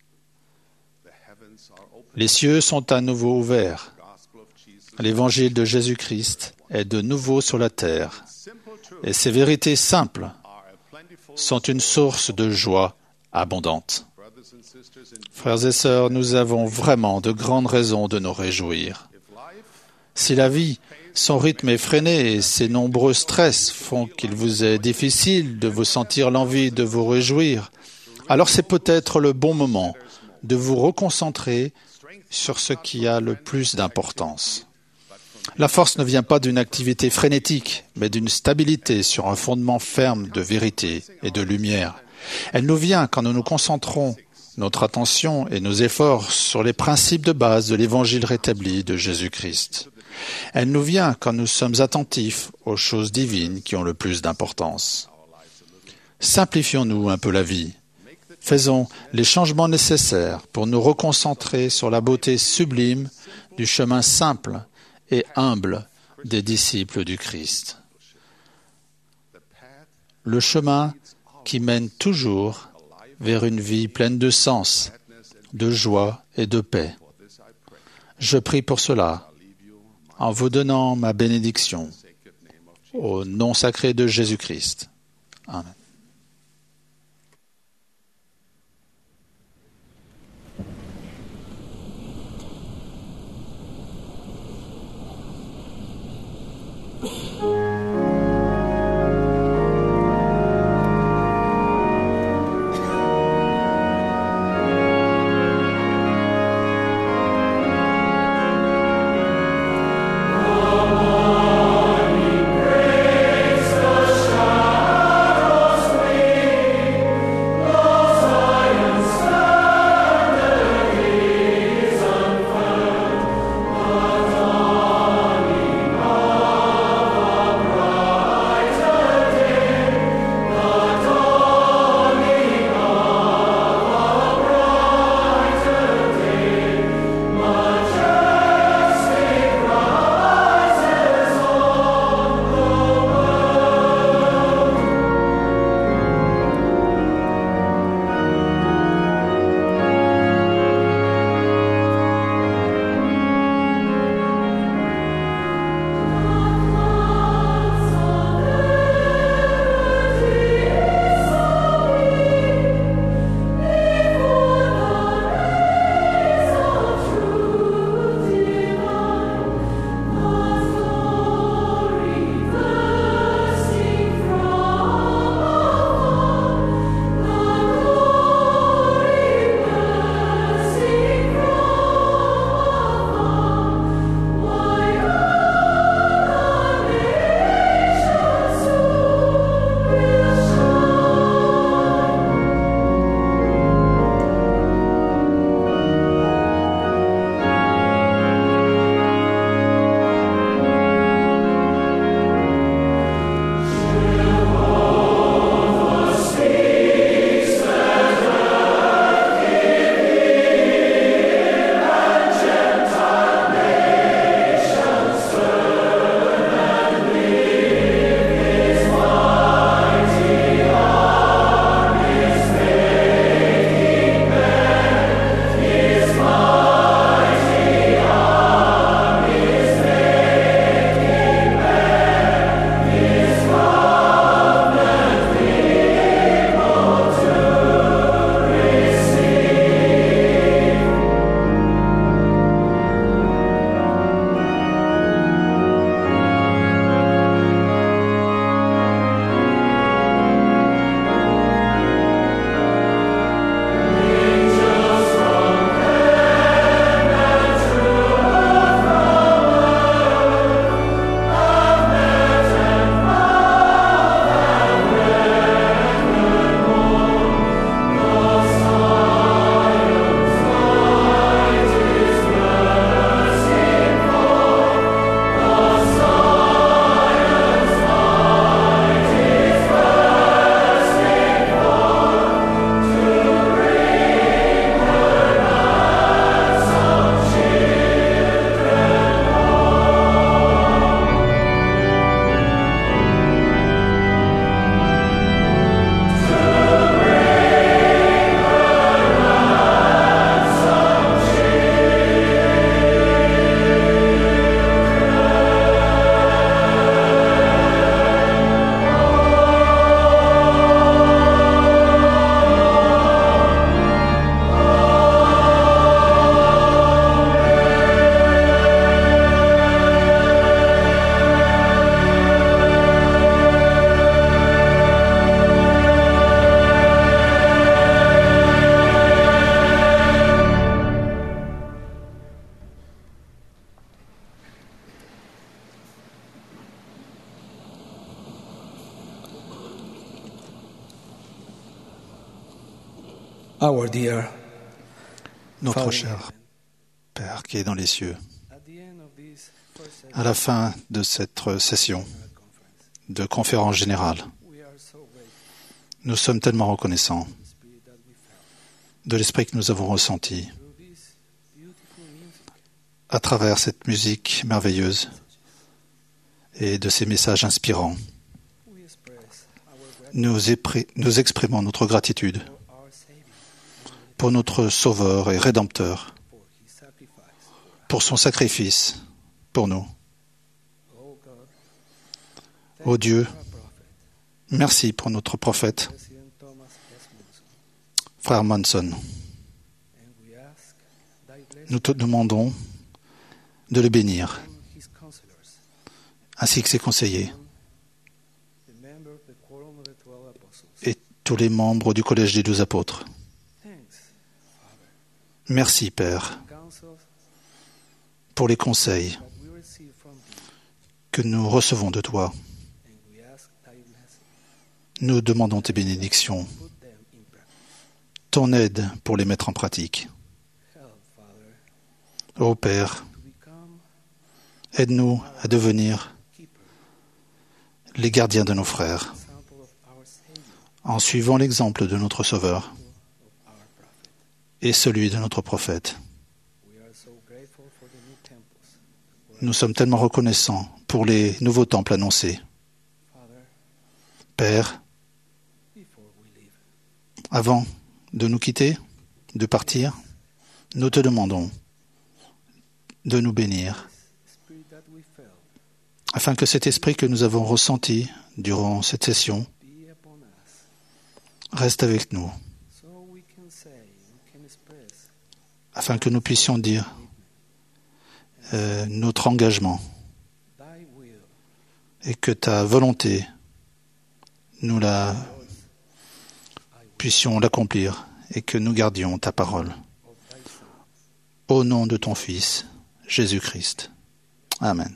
Les cieux sont à nouveau ouverts. L'Évangile de Jésus-Christ est de nouveau sur la terre. Et ces vérités simples sont une source de joie abondante. Frères et sœurs, nous avons vraiment de grandes raisons de nous réjouir. Si la vie, son rythme effréné et ses nombreux stress font qu'il vous est difficile de vous sentir l'envie de vous réjouir, alors c'est peut-être le bon moment de vous reconcentrer sur ce qui a le plus d'importance. La force ne vient pas d'une activité frénétique, mais d'une stabilité sur un fondement ferme de vérité et de lumière. Elle nous vient quand nous nous concentrons notre attention et nos efforts sur les principes de base de l'Évangile rétabli de Jésus-Christ. Elle nous vient quand nous sommes attentifs aux choses divines qui ont le plus d'importance. Simplifions-nous un peu la vie. Faisons les changements nécessaires pour nous reconcentrer sur la beauté sublime du chemin simple et humble des disciples du Christ. Le chemin qui mène toujours vers une vie pleine de sens, de joie et de paix. Je prie pour cela, en vous donnant ma bénédiction, Au nom sacré de Jésus-Christ. Amen. Our dear Notre cher Père qui est dans les cieux, à la fin de cette session de conférence générale, nous sommes tellement reconnaissants de l'esprit que nous avons ressenti à travers cette musique merveilleuse et de ces messages inspirants. Nous, nous exprimons notre gratitude pour notre Sauveur et Rédempteur, pour son sacrifice pour nous. Ô Dieu, merci pour notre prophète, frère Monson. Nous te demandons de le bénir, ainsi que ses conseillers et tous les membres du Collège des douze apôtres. Merci, Père, pour les conseils que nous recevons de toi. Nous demandons tes bénédictions, ton aide pour les mettre en pratique. Ô Père, aide-nous à devenir les gardiens de nos frères, en suivant l'exemple de notre Sauveur et celui de notre prophète. Nous sommes tellement reconnaissants pour les nouveaux temples annoncés. Père, avant de nous quitter, de partir, nous te demandons de nous bénir, afin que cet esprit que nous avons ressenti durant cette session reste avec nous, afin que nous puissions dire euh, notre engagement et que ta volonté, nous la puissions l'accomplir et que nous gardions ta parole. Au nom de ton Fils, Jésus-Christ. Amen.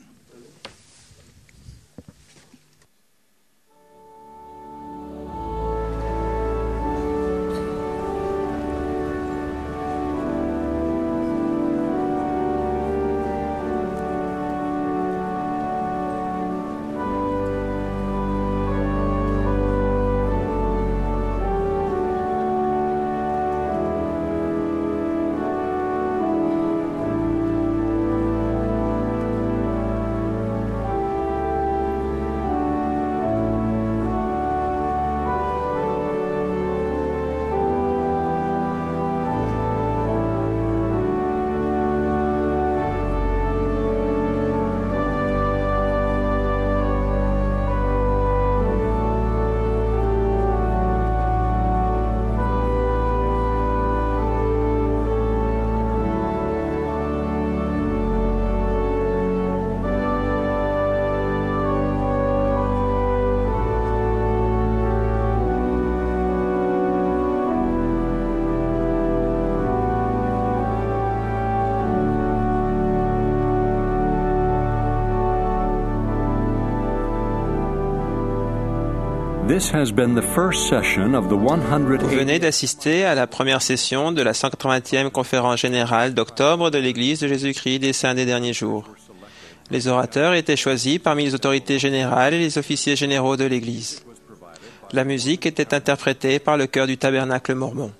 This has been the first session of the one hundred. Vous venez d'assister à la première session de la cent quatre-vingtième conférence générale d'octobre de l'Église de Jésus-Christ des Saints des Derniers Jours. Les orateurs étaient choisis parmi les autorités générales et les officiers généraux de l'Église. La musique était interprétée par le chœur du Tabernacle mormon.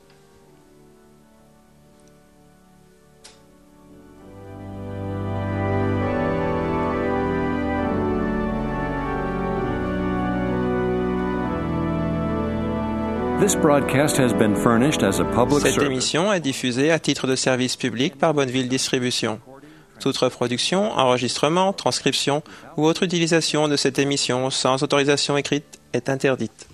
This broadcast has been furnished as a public Cette service. émission est diffusée à titre de service public par Bonneville Distribution. Toute reproduction, enregistrement, transcription ou autre utilisation de cette émission sans autorisation écrite est interdite.